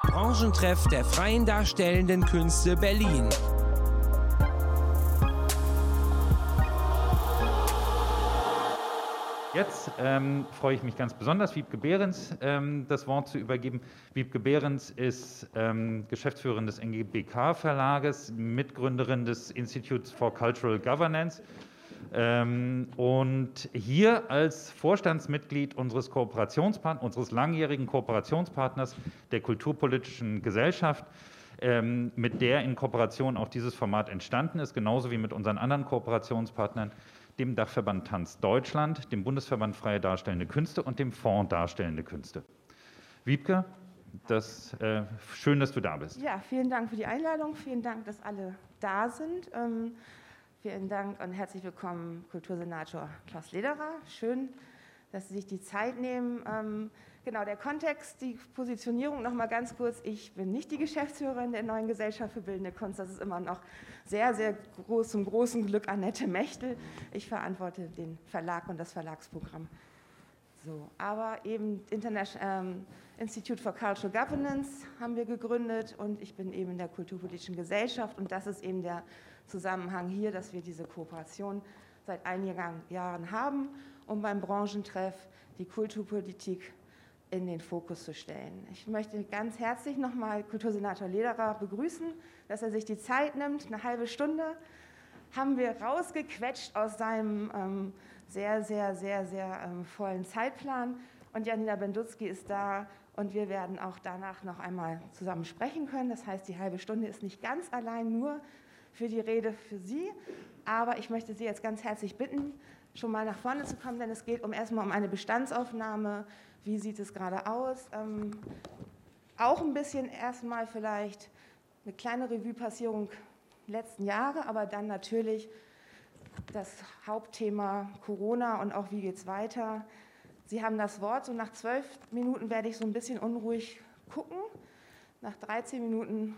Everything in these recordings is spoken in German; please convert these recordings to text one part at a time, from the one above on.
Branchentreff der Freien Darstellenden Künste Berlin. Jetzt freue ich mich ganz besonders, Wiebke Behrens das Wort zu übergeben. Wiebke Behrens ist Geschäftsführerin des NGBK-Verlages, Mitgründerin des Institutes for Cultural Governance und hier als Vorstandsmitglied unseres langjährigen Kooperationspartners der Kulturpolitischen Gesellschaft, mit der in Kooperation auch dieses Format entstanden ist, genauso wie mit unseren anderen Kooperationspartnern, dem Dachverband Tanz Deutschland, dem Bundesverband Freie Darstellende Künste und dem Fonds Darstellende Künste. Wiebke, schön, dass du da bist. Ja, vielen Dank für die Einladung, vielen Dank, dass alle da sind. Vielen Dank und herzlich willkommen, Kultursenator Klaus Lederer. Schön, dass Sie sich die Zeit nehmen. Genau, der Kontext, die Positionierung noch mal ganz kurz. Ich bin nicht die Geschäftsführerin der neuen Gesellschaft für Bildende Kunst. Das ist immer noch sehr, sehr groß, zum großen Glück Annette Mechtel. Ich verantworte den Verlag und das Verlagsprogramm. So, aber eben Institute for Cultural Governance haben wir gegründet und ich bin eben in der Kulturpolitischen Gesellschaft und das ist eben der Zusammenhang hier, dass wir diese Kooperation seit einigen Jahren haben, um beim Branchentreff die Kulturpolitik in den Fokus zu stellen. Ich möchte ganz herzlich nochmal Kultursenator Lederer begrüßen, dass er sich die Zeit nimmt. Eine halbe Stunde haben wir rausgequetscht aus seinem sehr vollen Zeitplan. Und Janina Bendutzky ist da und wir werden auch danach noch einmal zusammen sprechen können. Das heißt, die halbe Stunde ist nicht ganz allein nur für die Rede für Sie, aber ich möchte Sie jetzt ganz herzlich bitten, schon mal nach vorne zu kommen, denn es geht erstmal um eine Bestandsaufnahme. Wie sieht es gerade aus? Auch ein bisschen erstmal vielleicht eine kleine Revue-Passierung letzten Jahre, aber dann natürlich das Hauptthema Corona und auch wie geht es weiter. Sie haben das Wort, so nach 12 Minuten werde ich so ein bisschen unruhig gucken, nach 13 Minuten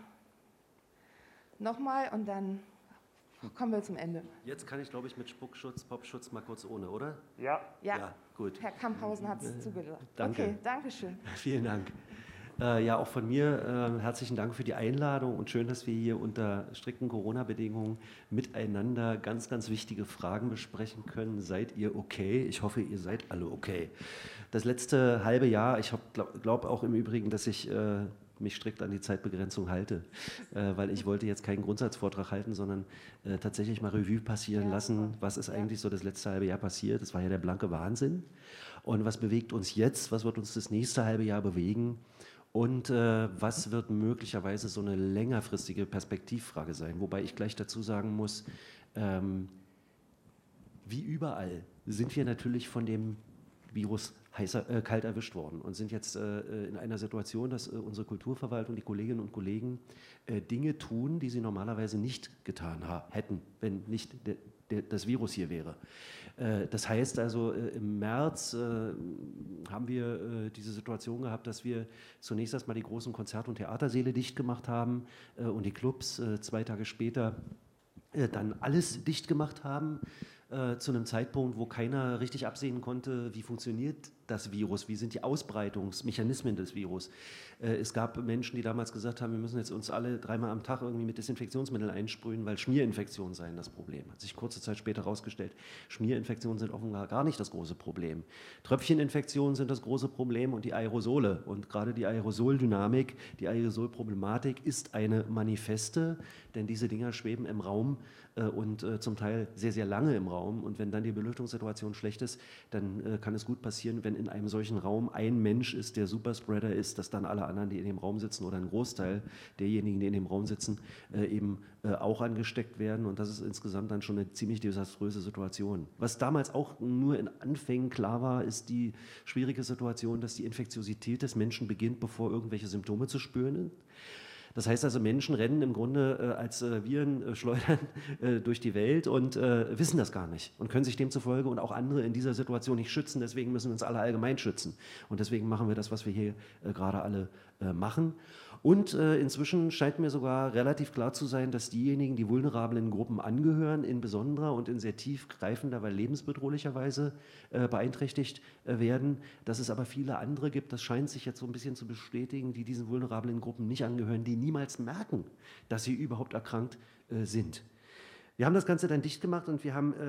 nochmal und dann kommen wir zum Ende. Jetzt kann ich, glaube ich, mit Spuckschutz, Popschutz mal kurz ohne, oder? Ja, gut. Herr Kamphausen hat es zugelassen. Danke. Okay, danke schön. Vielen Dank. Ja, auch von mir herzlichen Dank für die Einladung und schön, dass wir hier unter strikten Corona-Bedingungen miteinander ganz, ganz wichtige Fragen besprechen können. Seid ihr okay? Ich hoffe, ihr seid alle okay. Das letzte halbe Jahr, ich glaube auch im Übrigen, dass ich mich strikt an die Zeitbegrenzung halte, weil ich wollte jetzt keinen Grundsatzvortrag halten, sondern tatsächlich mal Revue passieren lassen, was ist eigentlich so das letzte halbe Jahr passiert. Das war ja der blanke Wahnsinn. Und was bewegt uns jetzt? Was wird uns das nächste halbe Jahr bewegen? Und was wird möglicherweise so eine längerfristige Perspektivfrage sein? Wobei ich gleich dazu sagen muss, wie überall sind wir natürlich von dem Virus kalt erwischt worden und sind jetzt in einer Situation, dass unsere Kulturverwaltung, die Kolleginnen und Kollegen Dinge tun, die sie normalerweise nicht getan hätten, wenn nicht das Virus hier wäre. Das heißt also, im März haben wir diese Situation gehabt, dass wir zunächst erstmal die großen Konzert- und Theatersäle dicht gemacht haben und die Clubs 2 Tage später dann alles dicht gemacht haben. Zu einem Zeitpunkt, wo keiner richtig absehen konnte, wie funktioniert das Virus, wie sind die Ausbreitungsmechanismen des Virus. Es gab Menschen, die damals gesagt haben, wir müssen jetzt uns alle 3-mal am Tag irgendwie mit Desinfektionsmitteln einsprühen, weil Schmierinfektionen seien das Problem. Hat sich kurze Zeit später herausgestellt, Schmierinfektionen sind offenbar gar nicht das große Problem. Tröpfcheninfektionen sind das große Problem und die Aerosole. Und gerade die Aerosoldynamik, die Aerosolproblematik ist eine manifeste, denn diese Dinger schweben im Raum und zum Teil sehr, sehr lange im Raum. Und wenn dann die Belüftungssituation schlecht ist, dann kann es gut passieren, wenn in einem solchen Raum ein Mensch ist, der Superspreader ist, dass dann alle anderen, die in dem Raum sitzen oder ein Großteil derjenigen, die in dem Raum sitzen, eben auch angesteckt werden. Und das ist insgesamt dann schon eine ziemlich desaströse Situation. Was damals auch nur in Anfängen klar war, ist die schwierige Situation, dass die Infektiosität des Menschen beginnt, bevor irgendwelche Symptome zu spüren sind. Das heißt also, Menschen rennen im Grunde als Viren schleudern durch die Welt und wissen das gar nicht und können sich demzufolge und auch andere in dieser Situation nicht schützen. Deswegen müssen wir uns alle allgemein schützen. Und deswegen machen wir das, was wir hier gerade alle machen. Und inzwischen scheint mir sogar relativ klar zu sein, dass diejenigen, die vulnerablen Gruppen angehören, in besonderer und in sehr tiefgreifender, weil lebensbedrohlicher Weise beeinträchtigt werden, dass es aber viele andere gibt, das scheint sich jetzt so ein bisschen zu bestätigen, die diesen vulnerablen Gruppen nicht angehören, die niemals merken, dass sie überhaupt erkrankt sind. Wir haben das Ganze dann dicht gemacht und wir haben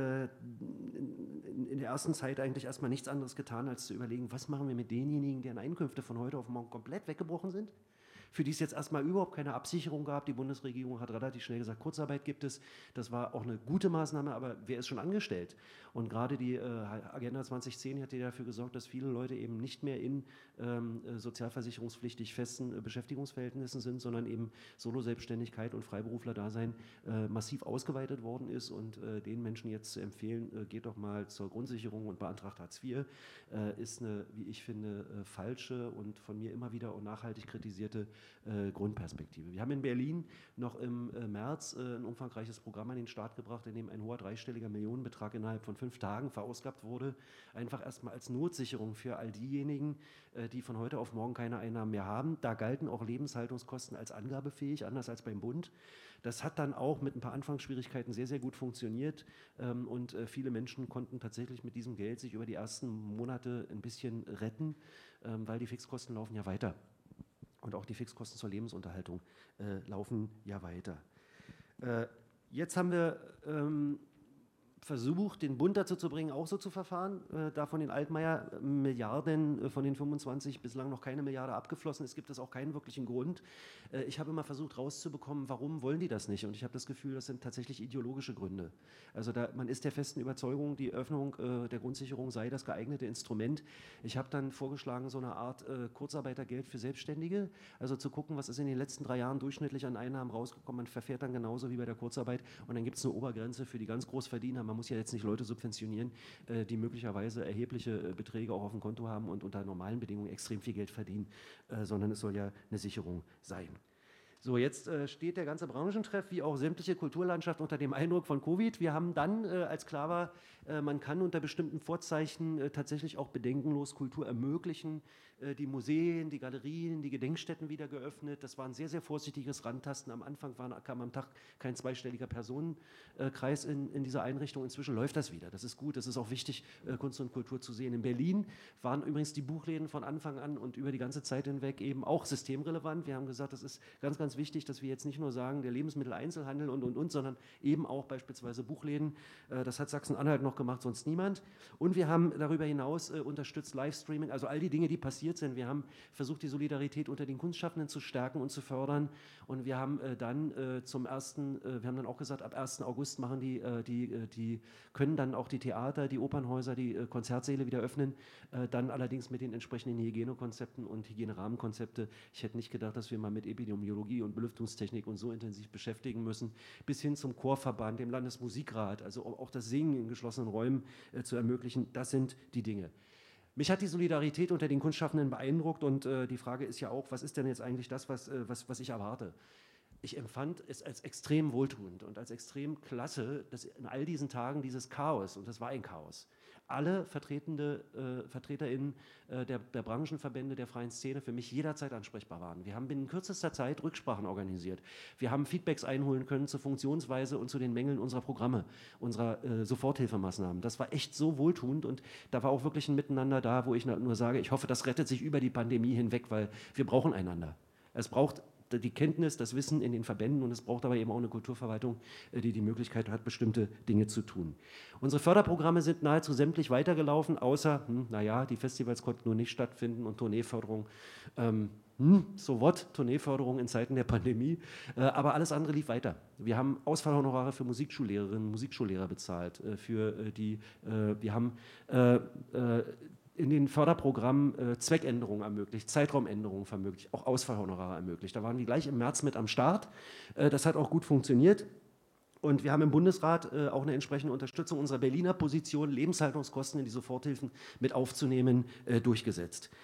in der ersten Zeit eigentlich erstmal nichts anderes getan, als zu überlegen, was machen wir mit denjenigen, deren Einkünfte von heute auf morgen komplett weggebrochen sind, für die es jetzt erstmal überhaupt keine Absicherung gab. Die Bundesregierung hat relativ schnell gesagt, Kurzarbeit gibt es. Das war auch eine gute Maßnahme, aber wer ist schon angestellt? Und gerade die Agenda 2010 hat ja dafür gesorgt, dass viele Leute eben nicht mehr in sozialversicherungspflichtig festen Beschäftigungsverhältnissen sind, sondern eben Solo-Selbstständigkeit und Freiberufler-Dasein massiv ausgeweitet worden ist. Und den Menschen jetzt zu empfehlen, geht doch mal zur Grundsicherung und beantragt Hartz IV, ist eine, wie ich finde, falsche und von mir immer wieder auch nachhaltig kritisierte Grundperspektive. Wir haben in Berlin noch im März ein umfangreiches Programm an den Start gebracht, in dem ein hoher dreistelliger Millionenbetrag innerhalb von 5 Tagen verausgabt wurde, einfach erstmal als Notsicherung für all diejenigen, die von heute auf morgen keine Einnahmen mehr haben. Da galten auch Lebenshaltungskosten als angabefähig, anders als beim Bund. Das hat dann auch mit ein paar Anfangsschwierigkeiten sehr, sehr gut funktioniert und viele Menschen konnten tatsächlich mit diesem Geld sich über die ersten Monate ein bisschen retten, weil die Fixkosten laufen ja weiter. Und auch die Fixkosten zur Lebensunterhaltung laufen ja weiter. Jetzt haben wir versucht, den Bund dazu zu bringen, auch so zu verfahren, da von den Altmaier-Milliarden, von den 25 bislang noch keine Milliarde abgeflossen ist, gibt es auch keinen wirklichen Grund. Ich habe immer versucht rauszubekommen, warum wollen die das nicht? Und ich habe das Gefühl, das sind tatsächlich ideologische Gründe. Also man ist der festen Überzeugung, die Öffnung der Grundsicherung sei das geeignete Instrument. Ich habe dann vorgeschlagen, so eine Art Kurzarbeitergeld für Selbstständige, also zu gucken, was ist in den letzten 3 Jahren durchschnittlich an Einnahmen rausgekommen. Man verfährt dann genauso wie bei der Kurzarbeit und dann gibt es eine Obergrenze für die ganz Großverdiener. Man muss ja jetzt nicht Leute subventionieren, die möglicherweise erhebliche Beträge auch auf dem Konto haben und unter normalen Bedingungen extrem viel Geld verdienen, sondern es soll ja eine Sicherung sein. So, jetzt steht der ganze Branchentreff wie auch sämtliche Kulturlandschaft unter dem Eindruck von Covid. Wir haben dann, als klar war, man kann unter bestimmten Vorzeichen tatsächlich auch bedenkenlos Kultur ermöglichen, die Museen, die Galerien, die Gedenkstätten wieder geöffnet. Das war ein sehr, sehr vorsichtiges Rantasten. Am Anfang kam am Tag kein zweistelliger Personenkreis in dieser Einrichtung. Inzwischen läuft das wieder. Das ist gut. Das ist auch wichtig, Kunst und Kultur zu sehen. In Berlin waren übrigens die Buchläden von Anfang an und über die ganze Zeit hinweg eben auch systemrelevant. Wir haben gesagt, das ist ganz, ganz wichtig, dass wir jetzt nicht nur sagen, der Lebensmitteleinzelhandel und, sondern eben auch beispielsweise Buchläden. Das hat Sachsen-Anhalt noch gemacht, sonst niemand. Und wir haben darüber hinaus unterstützt Livestreaming, also all die Dinge, die passiert sind. Wir haben versucht, die Solidarität unter den Kunstschaffenden zu stärken und zu fördern. Und wir haben dann wir haben dann auch gesagt, ab 1. August machen können dann auch die Theater, die Opernhäuser, die Konzertsäle wieder öffnen. Dann allerdings mit den entsprechenden Hygienekonzepten und Hygienerahmenkonzepte. Ich hätte nicht gedacht, dass wir mal mit Epidemiologie und Belüftungstechnik und so intensiv beschäftigen müssen, bis hin zum Chorverband, dem Landesmusikrat, also auch das Singen in geschlossenen Räumen zu ermöglichen. Das sind die Dinge. Mich hat die Solidarität unter den Kunstschaffenden beeindruckt und die Frage ist ja auch, was ist denn jetzt eigentlich das, was ich erwarte? Ich empfand es als extrem wohltuend und als extrem klasse, dass in all diesen Tagen dieses Chaos, und das war ein Chaos, alle VertreterInnen der Branchenverbände der freien Szene für mich jederzeit ansprechbar waren. Wir haben binnen kürzester Zeit Rücksprachen organisiert. Wir haben Feedbacks einholen können zur Funktionsweise und zu den Mängeln unserer Programme, unserer Soforthilfemaßnahmen. Das war echt so wohltuend und da war auch wirklich ein Miteinander da, wo ich nur sage, ich hoffe, das rettet sich über die Pandemie hinweg, weil wir brauchen einander. Es braucht die Kenntnis, das Wissen in den Verbänden und es braucht aber eben auch eine Kulturverwaltung, die die Möglichkeit hat, bestimmte Dinge zu tun. Unsere Förderprogramme sind nahezu sämtlich weitergelaufen, außer, die Festivals konnten nur nicht stattfinden und Tourneeförderung, so what, Tourneeförderung in Zeiten der Pandemie, aber alles andere lief weiter. Wir haben Ausfallhonorare für Musikschullehrerinnen und Musikschullehrer bezahlt, wir haben in den Förderprogrammen Zweckänderungen ermöglicht, Zeitraumänderungen vermöglicht, auch Ausfallhonorare ermöglicht. Da waren wir gleich im März mit am Start. Das hat auch gut funktioniert. Und wir haben im Bundesrat auch eine entsprechende Unterstützung unserer Berliner Position, Lebenshaltungskosten in die Soforthilfen mit aufzunehmen, durchgesetzt.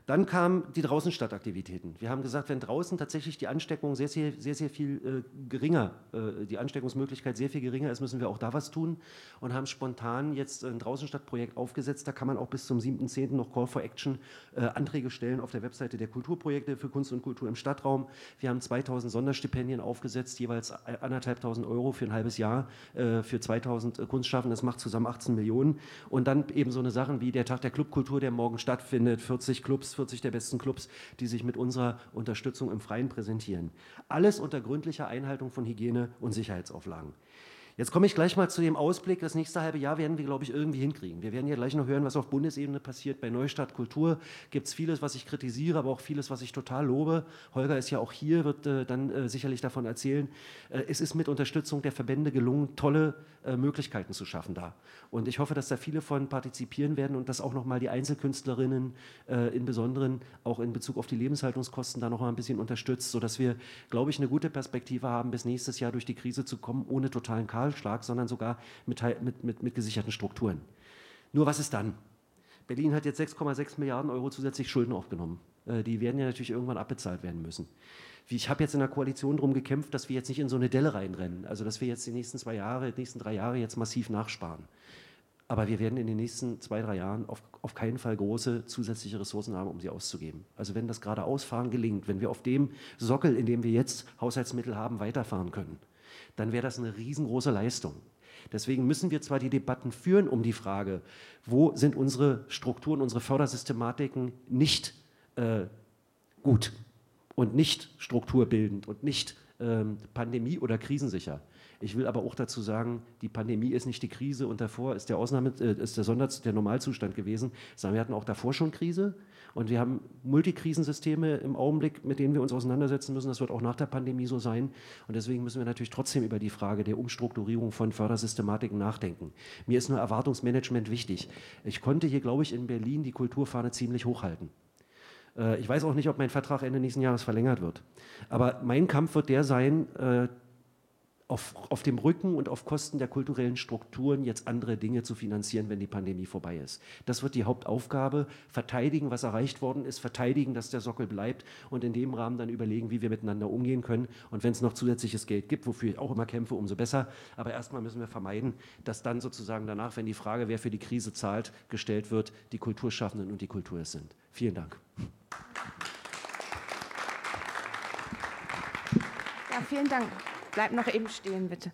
Dann kamen die Draußenstadtaktivitäten. Wir haben gesagt, wenn draußen tatsächlich die Ansteckung sehr viel geringer, die Ansteckungsmöglichkeit sehr viel geringer ist, müssen wir auch da was tun und haben spontan jetzt ein Draußenstadtprojekt aufgesetzt. Da kann man auch bis zum 7.10. noch Call for Action Anträge stellen auf der Webseite der Kulturprojekte für Kunst und Kultur im Stadtraum. Wir haben 2000 Sonderstipendien aufgesetzt, jeweils 1.500 € für ein halbes Jahr für 2000 Kunstschaffende. Das macht zusammen 18 Millionen. Und dann eben so eine Sachen wie der Tag der Clubkultur, der morgen stattfindet, 40 Clubs, 40 der besten Clubs, die sich mit unserer Unterstützung im Freien präsentieren. Alles unter gründlicher Einhaltung von Hygiene- und Sicherheitsauflagen. Jetzt komme ich gleich mal zu dem Ausblick. Das nächste halbe Jahr werden wir, glaube ich, irgendwie hinkriegen. Wir werden ja gleich noch hören, was auf Bundesebene passiert. Bei Neustadt Kultur gibt es vieles, was ich kritisiere, aber auch vieles, was ich total lobe. Holger ist ja auch hier, wird dann sicherlich davon erzählen. Es ist mit Unterstützung der Verbände gelungen, tolle Möglichkeiten zu schaffen da. Und ich hoffe, dass da viele von partizipieren werden und dass auch nochmal die Einzelkünstlerinnen im Besonderen auch in Bezug auf die Lebenshaltungskosten da nochmal ein bisschen unterstützt, sodass wir, glaube ich, eine gute Perspektive haben, bis nächstes Jahr durch die Krise zu kommen, ohne totalen Kahlschlag, sondern sogar mit gesicherten Strukturen. Nur was ist dann? Berlin hat jetzt 6,6 Milliarden € zusätzlich Schulden aufgenommen. Die werden ja natürlich irgendwann abbezahlt werden müssen. Ich habe jetzt in der Koalition darum gekämpft, dass wir jetzt nicht in so eine Delle reinrennen, also dass wir jetzt die nächsten 3 Jahre jetzt massiv nachsparen. Aber wir werden in den nächsten 2, 3 Jahren auf keinen Fall große zusätzliche Ressourcen haben, um sie auszugeben. Also wenn das Geradeausfahren gelingt, wenn wir auf dem Sockel, in dem wir jetzt Haushaltsmittel haben, weiterfahren können, dann wäre das eine riesengroße Leistung. Deswegen müssen wir zwar die Debatten führen um die Frage, wo sind unsere Strukturen, unsere Fördersystematiken nicht gut und nicht strukturbildend und nicht pandemie- oder krisensicher. Ich will aber auch dazu sagen, die Pandemie ist nicht die Krise und davor ist der Normalzustand gewesen, sondern wir hatten auch davor schon Krise und wir haben Multikrisensysteme im Augenblick, mit denen wir uns auseinandersetzen müssen. Das wird auch nach der Pandemie so sein und deswegen müssen wir natürlich trotzdem über die Frage der Umstrukturierung von Fördersystematiken nachdenken. Mir ist nur Erwartungsmanagement wichtig. Ich konnte hier, glaube ich, in Berlin die Kulturfahne ziemlich hochhalten. Ich weiß auch nicht, ob mein Vertrag Ende nächsten Jahres verlängert wird. Aber mein Kampf wird der sein, auf dem Rücken und auf Kosten der kulturellen Strukturen jetzt andere Dinge zu finanzieren, wenn die Pandemie vorbei ist. Das wird die Hauptaufgabe. Verteidigen, was erreicht worden ist, verteidigen, dass der Sockel bleibt und in dem Rahmen dann überlegen, wie wir miteinander umgehen können. Und wenn es noch zusätzliches Geld gibt, wofür ich auch immer kämpfe, umso besser. Aber erstmal müssen wir vermeiden, dass dann sozusagen danach, wenn die Frage, wer für die Krise zahlt, gestellt wird, die Kulturschaffenden und die Kultur es sind. Vielen Dank. Ja, vielen Dank. Bleib noch eben stehen, bitte.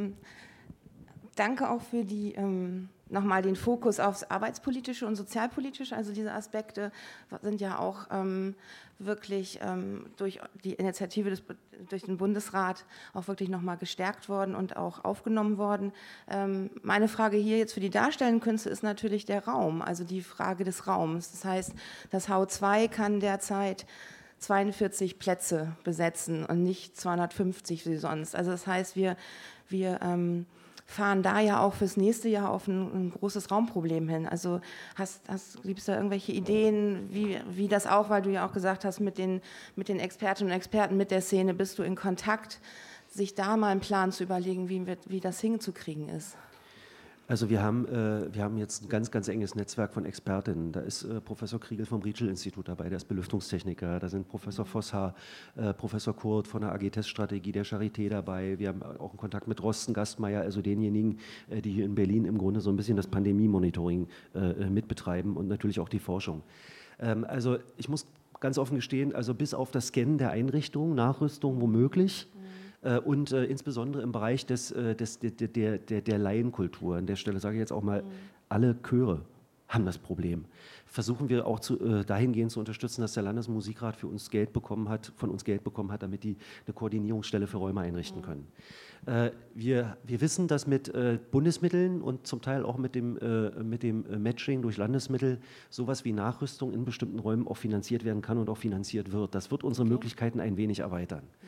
Danke auch für nochmal den Fokus aufs Arbeitspolitische und Sozialpolitische. Also diese Aspekte sind ja auch wirklich durch die Initiative durch den Bundesrat auch wirklich nochmal gestärkt worden und auch aufgenommen worden. Meine Frage hier jetzt für die darstellenden Künste ist natürlich der Raum, also die Frage des Raums. Das heißt, das H2 kann derzeit 42 Plätze besetzen und nicht 250 wie sonst. Also das heißt, wir fahren da ja auch fürs nächste Jahr auf ein großes Raumproblem hin. Also gibt es da irgendwelche Ideen, wie das auch, weil du ja auch gesagt hast, mit den Expertinnen und Experten, mit der Szene, bist du in Kontakt, sich da mal einen Plan zu überlegen, wie das hinzukriegen ist? Also wir haben jetzt ein ganz, ganz enges Netzwerk von Expertinnen. Da ist Professor Kriegel vom Rietschel-Institut dabei, der ist Belüftungstechniker. Da sind Professor Vosshaar, Professor Kurt von der AG Teststrategie der Charité dabei. Wir haben auch einen Kontakt mit Rosten Gastmeier, also denjenigen, die hier in Berlin im Grunde so ein bisschen das Pandemie-Monitoring mitbetreiben und natürlich auch die Forschung. Also ich muss ganz offen gestehen, also bis auf das Scannen der Einrichtungen, Nachrüstung womöglich, und insbesondere im Bereich der Laienkultur. An der Stelle sage ich jetzt auch mal, alle Chöre haben das Problem. Versuchen wir auch dahingehend zu unterstützen, dass der Landesmusikrat von uns Geld bekommen hat, damit die eine Koordinierungsstelle für Räume einrichten können. Wir wissen, dass mit Bundesmitteln und zum Teil auch mit dem Matching durch Landesmittel sowas wie Nachrüstung in bestimmten Räumen auch finanziert werden kann und auch finanziert wird. Das wird unsere Möglichkeiten ein wenig erweitern.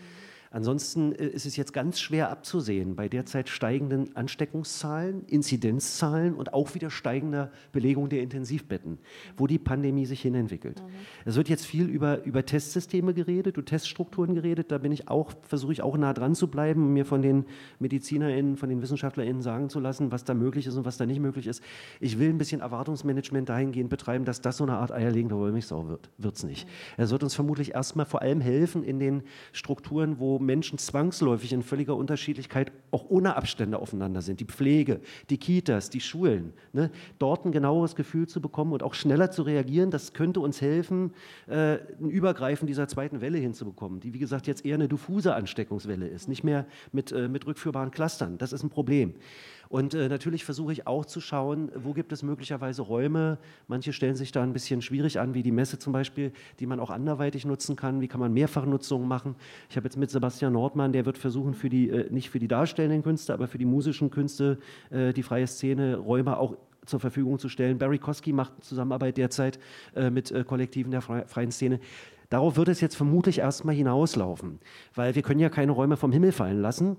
Ansonsten ist es jetzt ganz schwer abzusehen bei derzeit steigenden Ansteckungszahlen, Inzidenzzahlen und auch wieder steigender Belegung der Intensivbetten, wo die Pandemie sich hinentwickelt. Es wird jetzt viel über Testsysteme geredet und Teststrukturen geredet. Da versuche ich auch nah dran zu bleiben, um mir von den MedizinerInnen, von den WissenschaftlerInnen sagen zu lassen, was da möglich ist und was da nicht möglich ist. Ich will ein bisschen Erwartungsmanagement dahingehend betreiben, dass das so eine Art eierlegende Wollmilchsau wird. Wird es nicht. Es wird uns vermutlich erstmal vor allem helfen in den Strukturen, wo Menschen zwangsläufig in völliger Unterschiedlichkeit auch ohne Abstände aufeinander sind. Die Pflege, die Kitas, die Schulen. Ne? Dort ein genaueres Gefühl zu bekommen und auch schneller zu reagieren, das könnte uns helfen, ein Übergreifen dieser zweiten Welle hinzubekommen, die wie gesagt jetzt eher eine diffuse Ansteckungswelle ist, nicht mehr mit rückführbaren Clustern. Das ist ein Problem. Und natürlich versuche ich auch zu schauen, wo gibt es möglicherweise Räume. Manche stellen sich da ein bisschen schwierig an, wie die Messe zum Beispiel, die man auch anderweitig nutzen kann. Wie kann man Mehrfachnutzungen machen? Ich habe jetzt mit Sebastian Nordmann, der wird versuchen, nicht für die darstellenden Künste, aber für die musischen Künste, die freie Szene, Räume auch zur Verfügung zu stellen. Barry Kosky macht Zusammenarbeit derzeit mit Kollektiven der freien Szene. Darauf wird es jetzt vermutlich erstmal hinauslaufen, weil wir können ja keine Räume vom Himmel fallen lassen.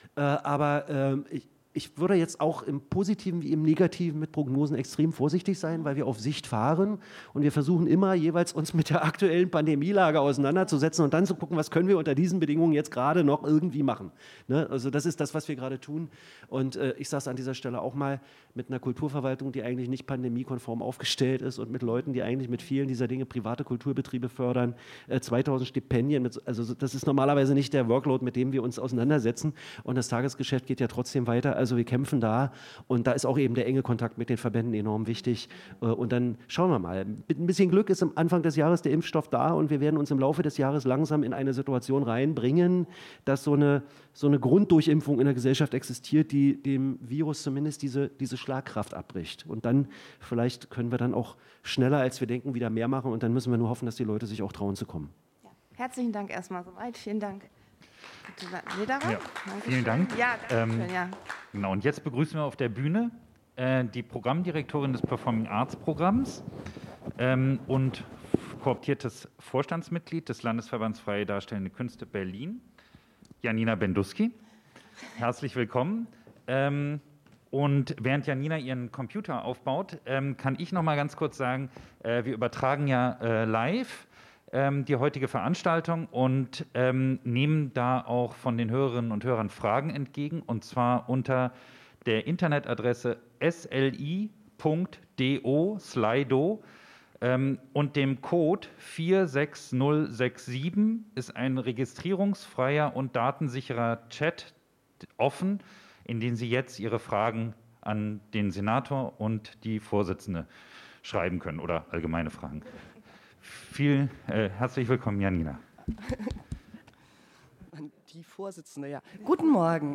Aber ich würde jetzt auch im Positiven wie im Negativen mit Prognosen extrem vorsichtig sein, weil wir auf Sicht fahren und wir versuchen immer jeweils uns mit der aktuellen Pandemielage auseinanderzusetzen und dann zu gucken, was können wir unter diesen Bedingungen jetzt gerade noch irgendwie machen. Ne? Also das ist das, was wir gerade tun. Und ich sage es an dieser Stelle auch mal, mit einer Kulturverwaltung, die eigentlich nicht pandemiekonform aufgestellt ist und mit Leuten, die eigentlich mit vielen dieser Dinge private Kulturbetriebe fördern, 2000 Stipendien, also das ist normalerweise nicht der Workload, mit dem wir uns auseinandersetzen und das Tagesgeschäft geht ja trotzdem weiter. Also wir kämpfen da und da ist auch eben der enge Kontakt mit den Verbänden enorm wichtig. Und dann schauen wir mal. Mit ein bisschen Glück ist am Anfang des Jahres der Impfstoff da und wir werden uns im Laufe des Jahres langsam in eine Situation reinbringen, dass so eine Grunddurchimpfung in der Gesellschaft existiert, die dem Virus zumindest diese Schlagkraft abbricht. Und dann vielleicht können wir dann auch schneller, als wir denken, wieder mehr machen und dann müssen wir nur hoffen, dass die Leute sich auch trauen zu kommen. Ja. Herzlichen Dank erstmal soweit. Vielen Dank. Ja, vielen Dank. Ja, danke, ja. Genau, und jetzt begrüßen wir auf der Bühne die Programmdirektorin des Performing Arts Programms und kooptiertes Vorstandsmitglied des Landesverbands Freie Darstellende Künste Berlin, Janina Benduski. Herzlich willkommen. Und während Janina ihren Computer aufbaut, kann ich noch mal ganz kurz sagen, wir übertragen ja live die heutige Veranstaltung und nehmen da auch von den Hörerinnen und Hörern Fragen entgegen, und zwar unter der Internetadresse sli.do/slido und dem Code 46067 ist ein registrierungsfreier und datensicherer Chat offen, in den Sie jetzt Ihre Fragen an den Senator und die Vorsitzende schreiben können oder allgemeine Fragen. Herzlich willkommen, Janina. Die Vorsitzende, ja. Guten Morgen.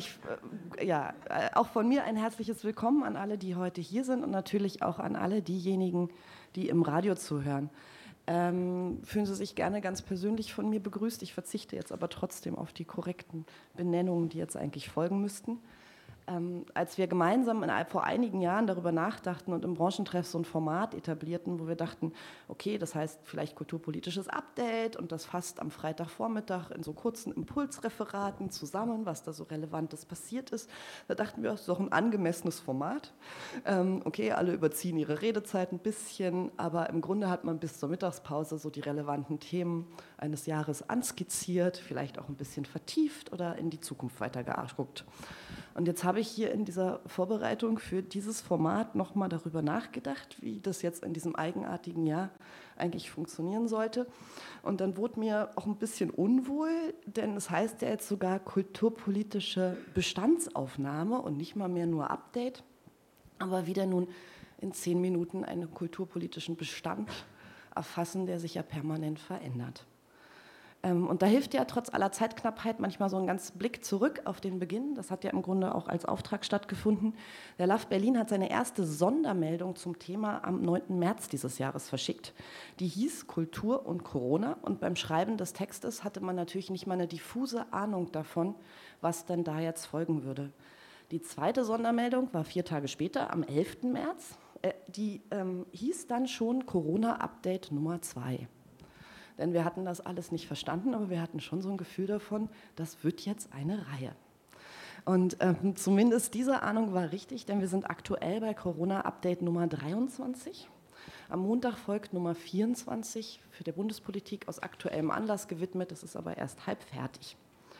Auch von mir ein herzliches Willkommen an alle, die heute hier sind und natürlich auch an alle diejenigen, die im Radio zuhören. Fühlen Sie sich gerne ganz persönlich von mir begrüßt. Ich verzichte jetzt aber trotzdem auf die korrekten Benennungen, die jetzt eigentlich folgen müssten. Als wir gemeinsam vor einigen Jahren darüber nachdachten und im Branchentreff so ein Format etablierten, wo wir dachten, okay, das heißt vielleicht kulturpolitisches Update und das fasst am Freitagvormittag in so kurzen Impulsreferaten zusammen, was da so Relevantes passiert ist. Da dachten wir, das ist doch ein angemessenes Format. Okay, alle überziehen ihre Redezeit ein bisschen, aber im Grunde hat man bis zur Mittagspause so die relevanten Themen eines Jahres anskizziert, vielleicht auch ein bisschen vertieft oder in die Zukunft weitergeguckt. Und jetzt habe ich hier in dieser Vorbereitung für dieses Format nochmal darüber nachgedacht, wie das jetzt in diesem eigenartigen Jahr eigentlich funktionieren sollte. Und dann wurde mir auch ein bisschen unwohl, denn es heißt ja jetzt sogar kulturpolitische Bestandsaufnahme und nicht mal mehr nur Update, aber wieder nun in 10 Minuten einen kulturpolitischen Bestand erfassen, der sich ja permanent verändert. Und da hilft ja trotz aller Zeitknappheit manchmal so ein ganz Blick zurück auf den Beginn. Das hat ja im Grunde auch als Auftrag stattgefunden. Der LAF Berlin hat seine erste Sondermeldung zum Thema am 9. März dieses Jahres verschickt. Die hieß Kultur und Corona. Und beim Schreiben des Textes hatte man natürlich nicht mal eine diffuse Ahnung davon, was denn da jetzt folgen würde. Die zweite Sondermeldung war 4 Tage später, am 11. März. Die hieß dann schon Corona-Update Nummer 2. denn wir hatten das alles nicht verstanden, aber wir hatten schon so ein Gefühl davon, das wird jetzt eine Reihe. Und zumindest diese Ahnung war richtig, denn wir sind aktuell bei Corona-Update Nummer 23. Am Montag folgt Nummer 24 für die Bundespolitik aus aktuellem Anlass gewidmet, das ist aber erst halb fertig.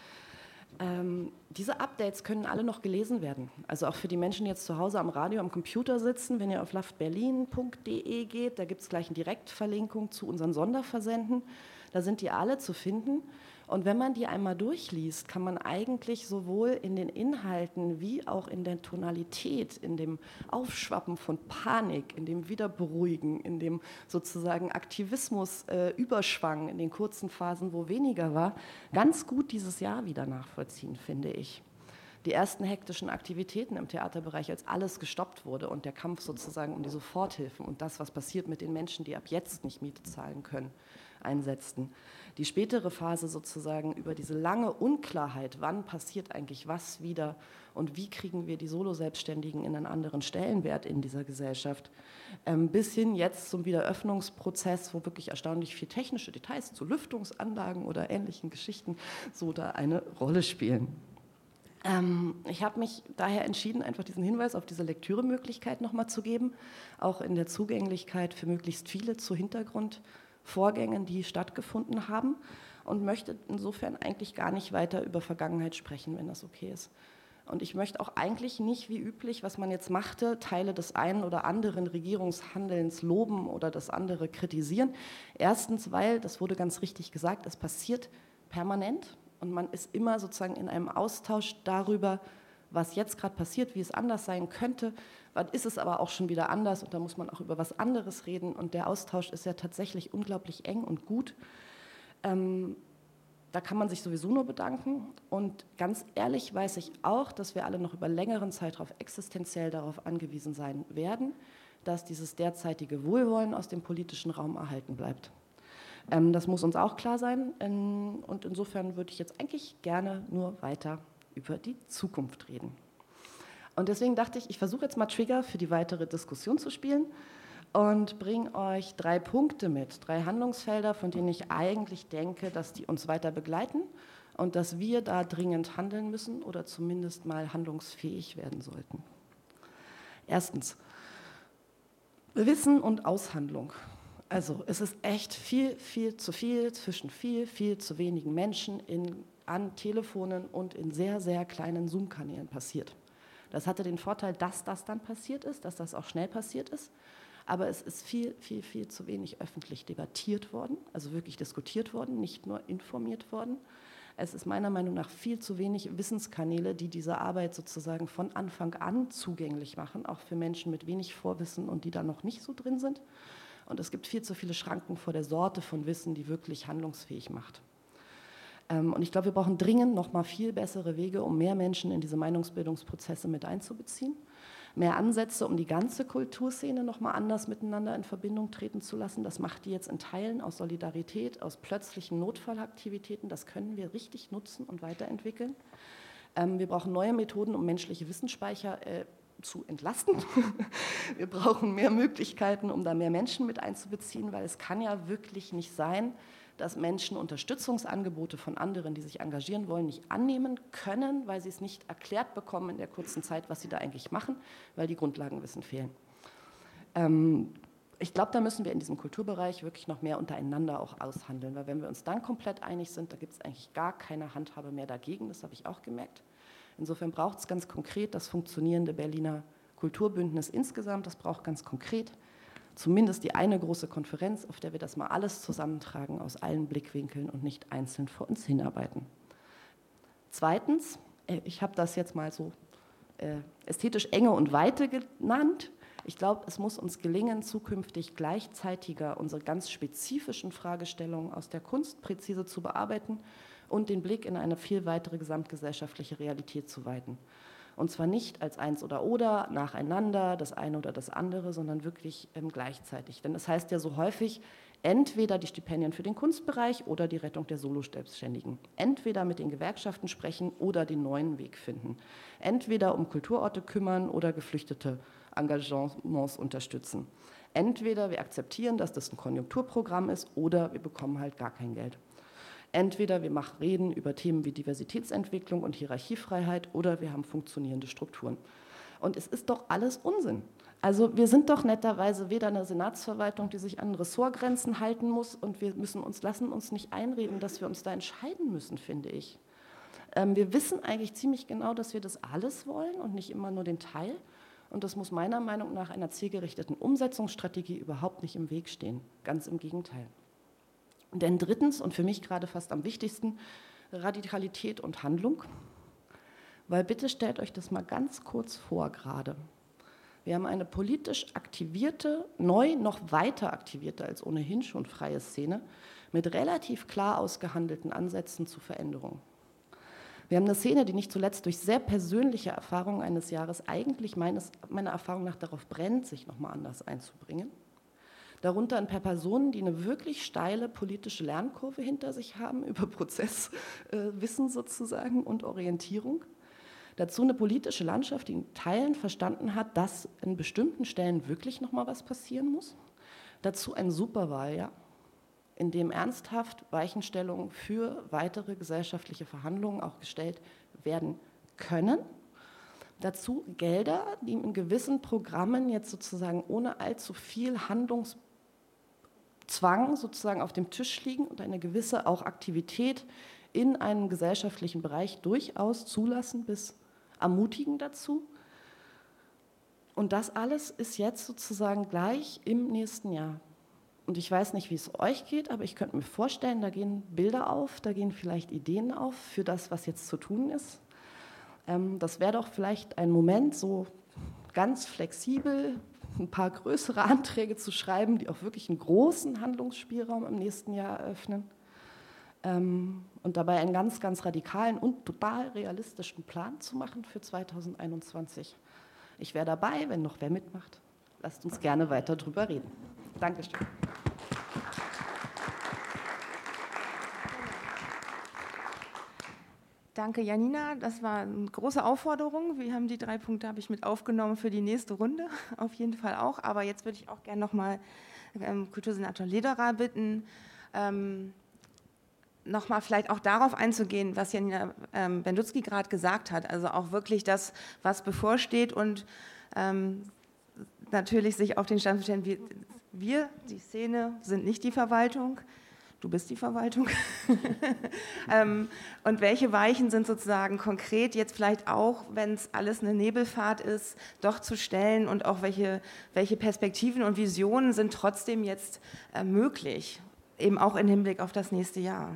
Diese Updates können alle noch gelesen werden, also auch für die Menschen, die jetzt zu Hause am Radio, am Computer sitzen. Wenn ihr auf laftberlin.de geht, da gibt es gleich eine Direktverlinkung zu unseren Sonderversenden, da sind die alle zu finden. Und wenn man die einmal durchliest, kann man eigentlich sowohl in den Inhalten wie auch in der Tonalität, in dem Aufschwappen von Panik, in dem Wiederberuhigen, in dem sozusagen Aktivismus Überschwang, in den kurzen Phasen, wo weniger war, ganz gut dieses Jahr wieder nachvollziehen, finde ich. Die ersten hektischen Aktivitäten im Theaterbereich, als alles gestoppt wurde und der Kampf sozusagen um die Soforthilfen und das, was passiert mit den Menschen, die ab jetzt nicht Miete zahlen können, einsetzten. Die spätere Phase sozusagen über diese lange Unklarheit, wann passiert eigentlich was wieder und wie kriegen wir die Solo-Selbstständigen in einen anderen Stellenwert in dieser Gesellschaft, bis hin jetzt zum Wiederöffnungsprozess, wo wirklich erstaunlich viel technische Details zu Lüftungsanlagen oder ähnlichen Geschichten so da eine Rolle spielen. Ich habe mich daher entschieden, einfach diesen Hinweis auf diese Lektüremöglichkeit nochmal zu geben, auch in der Zugänglichkeit für möglichst viele zu Hintergrundvorgängen, die stattgefunden haben, und möchte insofern eigentlich gar nicht weiter über Vergangenheit sprechen, wenn das okay ist. Und ich möchte auch eigentlich nicht, wie üblich, was man jetzt machte, Teile des einen oder anderen Regierungshandelns loben oder das andere kritisieren. Erstens, weil, das wurde ganz richtig gesagt, es passiert permanent. Und man ist immer sozusagen in einem Austausch darüber, was jetzt gerade passiert, wie es anders sein könnte. Wann ist es aber auch schon wieder anders und da muss man auch über was anderes reden. Und der Austausch ist ja tatsächlich unglaublich eng und gut. Da kann man sich sowieso nur bedanken. Und ganz ehrlich weiß ich auch, dass wir alle noch über längeren Zeitraum existenziell darauf angewiesen sein werden, dass dieses derzeitige Wohlwollen aus dem politischen Raum erhalten bleibt. Das muss uns auch klar sein und insofern würde ich jetzt eigentlich gerne nur weiter über die Zukunft reden. Und deswegen dachte ich, ich versuche jetzt mal Trigger für die weitere Diskussion zu spielen und bringe euch 3 Punkte mit, 3 Handlungsfelder, von denen ich eigentlich denke, dass die uns weiter begleiten und dass wir da dringend handeln müssen oder zumindest mal handlungsfähig werden sollten. Erstens, Wissen und Aushandlung. Also es ist echt viel zu viel zwischen viel zu wenigen Menschen an Telefonen und in sehr, sehr kleinen Zoom-Kanälen passiert. Das hatte den Vorteil, dass das dann passiert ist, dass das auch schnell passiert ist, aber es ist viel zu wenig öffentlich debattiert worden, also wirklich diskutiert worden, nicht nur informiert worden. Es ist meiner Meinung nach viel zu wenig Wissenskanäle, die diese Arbeit sozusagen von Anfang an zugänglich machen, auch für Menschen mit wenig Vorwissen und die da noch nicht so drin sind. Und es gibt viel zu viele Schranken vor der Sorte von Wissen, die wirklich handlungsfähig macht. Und ich glaube, wir brauchen dringend noch mal viel bessere Wege, um mehr Menschen in diese Meinungsbildungsprozesse mit einzubeziehen. Mehr Ansätze, um die ganze Kulturszene noch mal anders miteinander in Verbindung treten zu lassen. Das macht die jetzt in Teilen aus Solidarität, aus plötzlichen Notfallaktivitäten. Das können wir richtig nutzen und weiterentwickeln. Wir brauchen neue Methoden, um menschliche Wissensspeicher zu entlasten. Wir brauchen mehr Möglichkeiten, um da mehr Menschen mit einzubeziehen, weil es kann ja wirklich nicht sein, dass Menschen Unterstützungsangebote von anderen, die sich engagieren wollen, nicht annehmen können, weil sie es nicht erklärt bekommen in der kurzen Zeit, was sie da eigentlich machen, weil die Grundlagenwissen fehlen. Ich glaube, da müssen wir in diesem Kulturbereich wirklich noch mehr untereinander auch aushandeln, weil wenn wir uns dann komplett einig sind, da gibt es eigentlich gar keine Handhabe mehr dagegen, das habe ich auch gemerkt. Insofern braucht es ganz konkret das funktionierende Berliner Kulturbündnis insgesamt, das braucht ganz konkret zumindest die eine große Konferenz, auf der wir das mal alles zusammentragen aus allen Blickwinkeln und nicht einzeln vor uns hinarbeiten. Zweitens, ich habe das jetzt mal so ästhetisch Enge und Weite genannt. Ich glaube, es muss uns gelingen, zukünftig gleichzeitiger unsere ganz spezifischen Fragestellungen aus der Kunst präzise zu bearbeiten und den Blick in eine viel weitere gesamtgesellschaftliche Realität zu weiten. Und zwar nicht als eins oder nacheinander, das eine oder das andere, sondern wirklich gleichzeitig. Denn es heißt ja so häufig, entweder die Stipendien für den Kunstbereich oder die Rettung der Solo-Selbstständigen. Entweder mit den Gewerkschaften sprechen oder den neuen Weg finden. Entweder um Kulturorte kümmern oder geflüchtete Engagements unterstützen. Entweder wir akzeptieren, dass das ein Konjunkturprogramm ist, oder wir bekommen halt gar kein Geld. Entweder wir reden über Themen wie Diversitätsentwicklung und Hierarchiefreiheit, oder wir haben funktionierende Strukturen. Und es ist doch alles Unsinn. Also wir sind doch netterweise weder eine Senatsverwaltung, die sich an Ressortgrenzen halten muss, und wir lassen uns nicht einreden, dass wir uns da entscheiden müssen, finde ich. Wir wissen eigentlich ziemlich genau, dass wir das alles wollen und nicht immer nur den Teil. Und das muss meiner Meinung nach einer zielgerichteten Umsetzungsstrategie überhaupt nicht im Weg stehen. Ganz im Gegenteil. Denn drittens, und für mich gerade fast am wichtigsten, Radikalität und Handlung. Weil bitte stellt euch das mal ganz kurz vor gerade. Wir haben eine politisch aktivierte, neu noch weiter aktivierte als ohnehin schon freie Szene mit relativ klar ausgehandelten Ansätzen zu Veränderung. Wir haben eine Szene, die nicht zuletzt durch sehr persönliche Erfahrungen eines Jahres eigentlich meiner Erfahrung nach darauf brennt, sich nochmal anders einzubringen. Darunter ein paar Personen, die eine wirklich steile politische Lernkurve hinter sich haben, über Prozesswissen sozusagen und Orientierung. Dazu eine politische Landschaft, die in Teilen verstanden hat, dass an bestimmten Stellen wirklich nochmal was passieren muss. Dazu ein Superwahljahr, in dem ernsthaft Weichenstellungen für weitere gesellschaftliche Verhandlungen auch gestellt werden können. Dazu Gelder, die in gewissen Programmen jetzt sozusagen ohne allzu viel Handlungszwang sozusagen auf dem Tisch liegen und eine gewisse auch Aktivität in einem gesellschaftlichen Bereich durchaus zulassen bis ermutigen dazu. Und das alles ist jetzt sozusagen gleich im nächsten Jahr. Und ich weiß nicht, wie es euch geht, aber ich könnte mir vorstellen, da gehen Bilder auf, da gehen vielleicht Ideen auf für das, was jetzt zu tun ist. Das wäre doch vielleicht ein Moment, so ganz flexibel ein paar größere Anträge zu schreiben, die auch wirklich einen großen Handlungsspielraum im nächsten Jahr eröffnen. Und dabei einen ganz, ganz radikalen und total realistischen Plan zu machen für 2021. Ich wäre dabei, wenn noch wer mitmacht. Lasst uns gerne weiter drüber reden. Dankeschön. Danke, Janina. Das war eine große Aufforderung. Wir haben die 3 Punkte habe ich mit aufgenommen für die nächste Runde, auf jeden Fall auch. Aber jetzt würde ich auch gerne nochmal Kultursenator Lederer bitten, nochmal vielleicht auch darauf einzugehen, was Janina Bendutzky gerade gesagt hat. Also auch wirklich das, was bevorsteht und natürlich sich auf den Stand zu stellen, wir, die Szene, sind nicht die Verwaltung. Du bist die Verwaltung. Und welche Weichen sind sozusagen konkret jetzt vielleicht auch, wenn es alles eine Nebelfahrt ist, doch zu stellen und auch welche Perspektiven und Visionen sind trotzdem jetzt möglich, eben auch im Hinblick auf das nächste Jahr?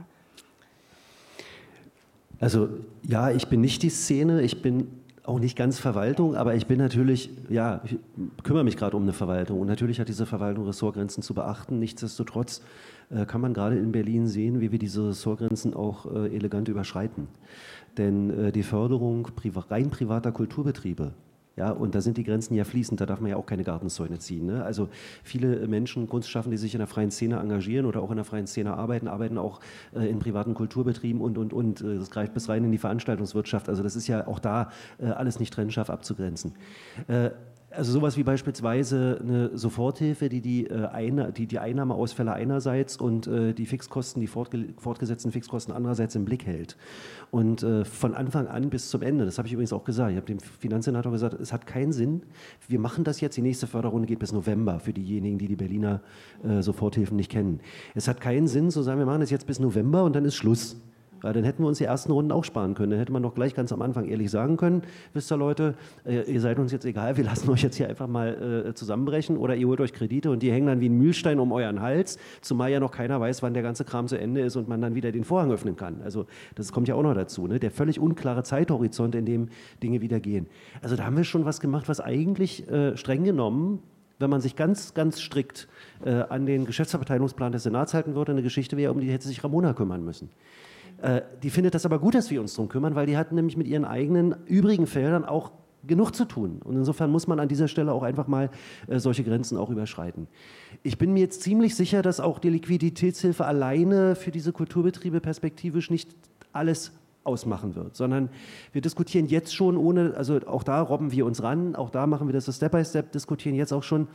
Also ja, ich bin nicht die Szene, ich bin auch nicht ganz Verwaltung, aber ich bin natürlich, ja, ich kümmere mich gerade um eine Verwaltung und natürlich hat diese Verwaltung Ressortgrenzen zu beachten. Nichtsdestotrotz kann man gerade in Berlin sehen, wie wir diese Ressortgrenzen auch elegant überschreiten. Denn die Förderung rein privater Kulturbetriebe, ja, und da sind die Grenzen ja fließend, da darf man ja auch keine Gartenzäune ziehen. Ne? Also viele Menschen, Kunstschaffende, die sich in der freien Szene engagieren oder auch in der freien Szene arbeiten auch in privaten Kulturbetrieben und das greift bis rein in die Veranstaltungswirtschaft. Also das ist ja auch da alles nicht trennscharf abzugrenzen. Also sowas wie beispielsweise eine Soforthilfe, die Einnahmeausfälle einerseits und die Fixkosten, die fortgesetzten Fixkosten andererseits im Blick hält. Und von Anfang an bis zum Ende, das habe ich übrigens auch gesagt, ich habe dem Finanzsenator gesagt, es hat keinen Sinn, wir machen das jetzt, die nächste Förderrunde geht bis November, für diejenigen, die die Berliner Soforthilfen nicht kennen. Es hat keinen Sinn zu sagen, wir machen das jetzt bis November und dann ist Schluss. Weil dann hätten wir uns die ersten Runden auch sparen können. Dann hätte man doch gleich ganz am Anfang ehrlich sagen können, wisst ihr Leute, ihr seid uns jetzt egal, wir lassen euch jetzt hier einfach mal zusammenbrechen oder ihr holt euch Kredite und die hängen dann wie ein Mühlstein um euren Hals, zumal ja noch keiner weiß, wann der ganze Kram zu Ende ist und man dann wieder den Vorhang öffnen kann. Also das kommt ja auch noch dazu, ne? Der völlig unklare Zeithorizont, in dem Dinge wieder gehen. Also da haben wir schon was gemacht, was eigentlich streng genommen, wenn man sich ganz, ganz strikt an den Geschäftsverteilungsplan des Senats halten würde, eine Geschichte wäre, um die hätte sich Ramona kümmern müssen. Die findet das aber gut, dass wir uns darum kümmern, weil die hat nämlich mit ihren eigenen übrigen Feldern auch genug zu tun. Und insofern muss man an dieser Stelle auch einfach mal solche Grenzen auch überschreiten. Ich bin mir jetzt ziemlich sicher, dass auch die Liquiditätshilfe alleine für diese Kulturbetriebe perspektivisch nicht alles ausmachen wird, sondern wir diskutieren jetzt schon also auch da robben wir uns ran, auch da machen wir das so Step by Step, diskutieren jetzt auch schon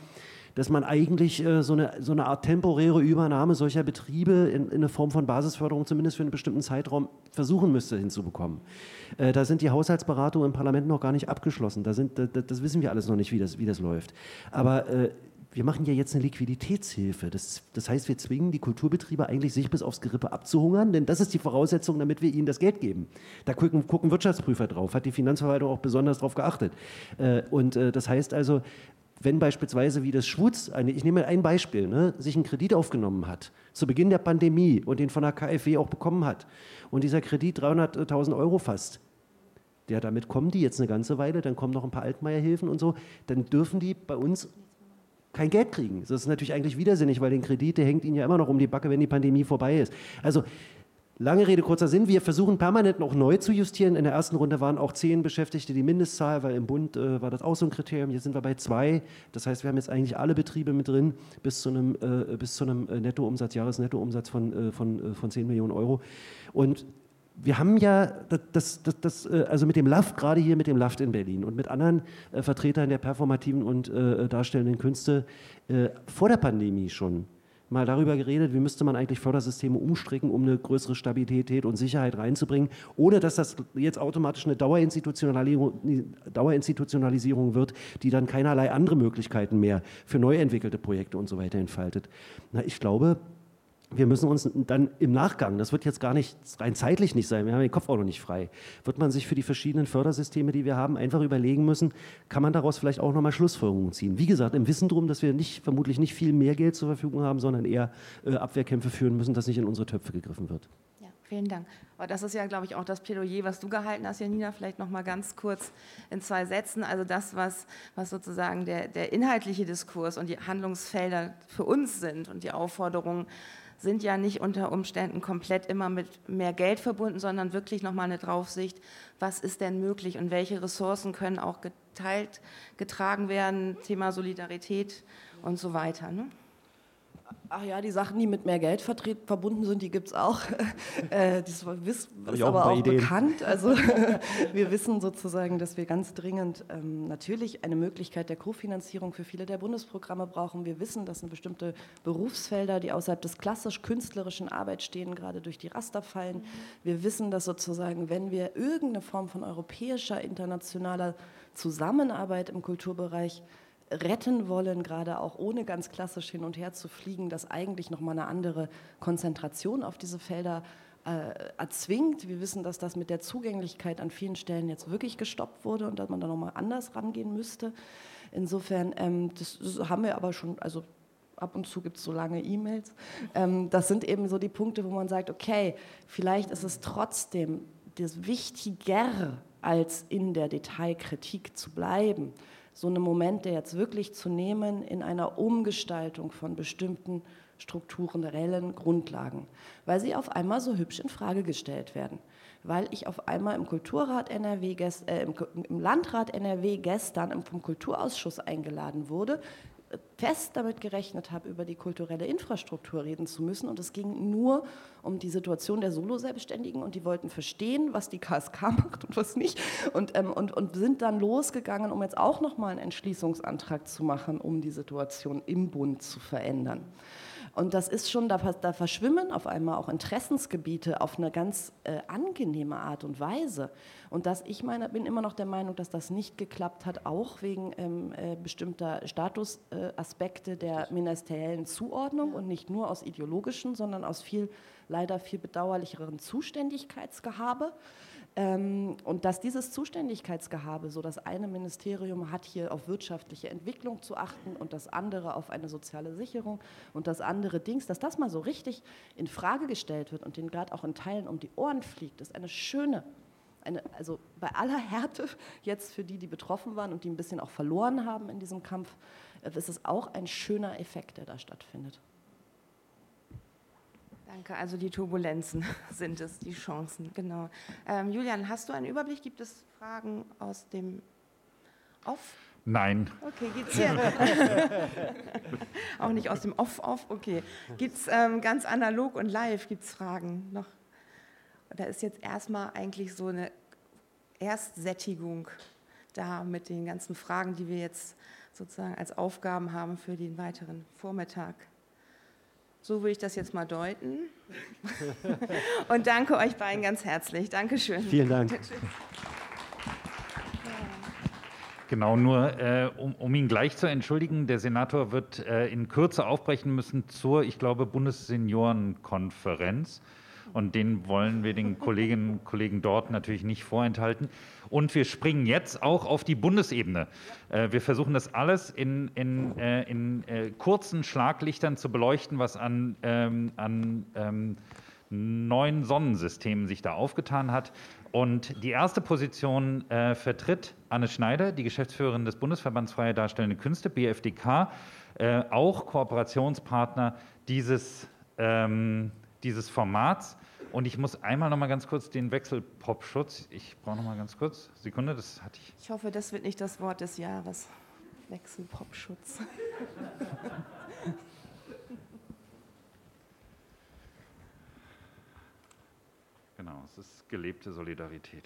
dass man eigentlich so eine Art temporäre Übernahme solcher Betriebe in eine Form von Basisförderung zumindest für einen bestimmten Zeitraum versuchen müsste hinzubekommen. Da sind die Haushaltsberatungen im Parlament noch gar nicht abgeschlossen. Das wissen wir alles noch nicht, wie das läuft. Aber wir machen ja jetzt eine Liquiditätshilfe. Das heißt, wir zwingen die Kulturbetriebe eigentlich, sich bis aufs Gerippe abzuhungern, denn das ist die Voraussetzung, damit wir ihnen das Geld geben. Da gucken Wirtschaftsprüfer drauf, hat die Finanzverwaltung auch besonders darauf geachtet. Das heißt also, wenn beispielsweise wie das Schwutz, ich nehme ein Beispiel, ne, sich einen Kredit aufgenommen hat, zu Beginn der Pandemie und den von der KfW auch bekommen hat und dieser Kredit 300.000 Euro fasst, damit kommen die jetzt eine ganze Weile, dann kommen noch ein paar Altmaier-Hilfen und so, dann dürfen die bei uns kein Geld kriegen. Das ist natürlich eigentlich widersinnig, weil den Kredit, der hängt ihnen ja immer noch um die Backe, wenn die Pandemie vorbei ist. Also lange Rede, kurzer Sinn, wir versuchen permanent noch neu zu justieren. In der ersten Runde waren auch 10 Beschäftigte die Mindestzahl, weil im Bund war das auch so ein Kriterium. Jetzt sind wir bei 2. Das heißt, wir haben jetzt eigentlich alle Betriebe mit drin bis zu einem Jahresnettoumsatz von 10 Millionen Euro. Und wir haben ja also mit dem LAFT, gerade hier mit dem LAFT in Berlin und mit anderen Vertretern der performativen und darstellenden Künste vor der Pandemie schon mal darüber geredet, wie müsste man eigentlich Fördersysteme umstricken, um eine größere Stabilität und Sicherheit reinzubringen, ohne dass das jetzt automatisch eine Dauerinstitutionalisierung wird, die dann keinerlei andere Möglichkeiten mehr für neu entwickelte Projekte und so weiter entfaltet. Ich glaube, wir müssen uns dann im Nachgang, das wird jetzt gar nicht rein zeitlich nicht sein, wir haben den Kopf auch noch nicht frei, wird man sich für die verschiedenen Fördersysteme, die wir haben, einfach überlegen müssen, kann man daraus vielleicht auch nochmal Schlussfolgerungen ziehen. Wie gesagt, im Wissen darum, dass wir vermutlich nicht viel mehr Geld zur Verfügung haben, sondern eher Abwehrkämpfe führen müssen, dass nicht in unsere Töpfe gegriffen wird. Ja, vielen Dank. Aber das ist ja, glaube ich, auch das Plädoyer, was du gehalten hast, Janina, vielleicht noch mal ganz kurz in 2 Sätzen. Also das, was sozusagen der inhaltliche Diskurs und die Handlungsfelder für uns sind und die Aufforderungen, sind ja nicht unter Umständen komplett immer mit mehr Geld verbunden, sondern wirklich nochmal eine Draufsicht, was ist denn möglich und welche Ressourcen können auch getragen werden, Thema Solidarität und so weiter. Ne? Ach ja, die Sachen, die mit mehr Geld verbunden sind, die gibt es auch. Das ist aber auch bekannt. Also wir wissen sozusagen, dass wir ganz dringend natürlich eine Möglichkeit der Kofinanzierung für viele der Bundesprogramme brauchen. Wir wissen, dass bestimmte Berufsfelder, die außerhalb des klassisch-künstlerischen Arbeit stehen, gerade durch die Raster fallen. Wir wissen, dass sozusagen, wenn wir irgendeine Form von europäischer, internationaler Zusammenarbeit im Kulturbereich retten wollen, gerade auch ohne ganz klassisch hin und her zu fliegen, dass eigentlich nochmal eine andere Konzentration auf diese Felder erzwingt. Wir wissen, dass das mit der Zugänglichkeit an vielen Stellen jetzt wirklich gestoppt wurde und dass man da nochmal anders rangehen müsste. Insofern, das haben wir aber schon, also ab und zu gibt es so lange E-Mails. Das sind eben so die Punkte, wo man sagt, okay, vielleicht ist es trotzdem das Wichtiger, als in der Detailkritik zu bleiben, so einen Moment, der jetzt wirklich zu nehmen in einer Umgestaltung von bestimmten strukturellen Grundlagen, weil sie auf einmal so hübsch in Frage gestellt werden. Weil ich auf einmal im Landrat NRW gestern vom Kulturausschuss eingeladen wurde, fest damit gerechnet habe, über die kulturelle Infrastruktur reden zu müssen. Und es ging nur um die Situation der Solo-Selbstständigen und die wollten verstehen, was die KSK macht und was nicht. Und sind dann losgegangen, um jetzt auch nochmal einen Entschließungsantrag zu machen, um die Situation im Bund zu verändern. Und das ist schon, da verschwimmen auf einmal auch Interessensgebiete auf eine ganz angenehme Art und Weise. Und bin immer noch der Meinung, dass das nicht geklappt hat, auch wegen bestimmter Statusaspekte der ministeriellen Zuordnung und nicht nur aus ideologischen, sondern aus leider viel bedauerlicheren Zuständigkeitsgehabe. Und dass dieses Zuständigkeitsgehabe, so das eine Ministerium hat hier auf wirtschaftliche Entwicklung zu achten und das andere auf eine soziale Sicherung und das andere Dings, dass das mal so richtig in Frage gestellt wird und denen gerade auch in Teilen um die Ohren fliegt, ist also bei aller Härte jetzt für die betroffen waren und die ein bisschen auch verloren haben in diesem Kampf, ist es auch ein schöner Effekt, der da stattfindet. Danke, also die Turbulenzen sind es, die Chancen, genau. Julian, hast du einen Überblick? Gibt es Fragen aus dem Off? Nein. Okay, geht's hier? Auch nicht aus dem Off, okay. Gibt es ganz analog und live, gibt es Fragen noch? Da ist jetzt erstmal eigentlich so eine Erstsättigung da mit den ganzen Fragen, die wir jetzt sozusagen als Aufgaben haben für den weiteren Vormittag. So würde ich das jetzt mal deuten. Und danke euch beiden ganz herzlich. Dankeschön. Vielen Dank. Genau, nur um ihn gleich zu entschuldigen, der Senator wird in Kürze aufbrechen müssen zur, ich glaube, Bundesseniorenkonferenz. Und den wollen wir den Kolleginnen und Kollegen dort natürlich nicht vorenthalten. Und wir springen jetzt auch auf die Bundesebene. Wir versuchen das alles in kurzen Schlaglichtern zu beleuchten, was an neuen Sonnensystemen sich da aufgetan hat. Und die erste Position vertritt Anne Schneider, die Geschäftsführerin des Bundesverbands Freie Darstellende Künste, BFDK, auch Kooperationspartner dieses Formats. Und ich muss einmal noch mal ganz kurz den Wechselpopschutz, ich brauche noch mal ganz kurz, Sekunde, das hatte ich. Ich hoffe, das wird nicht das Wort des Jahres. Wechselpopschutz. Genau, es ist gelebte Solidarität.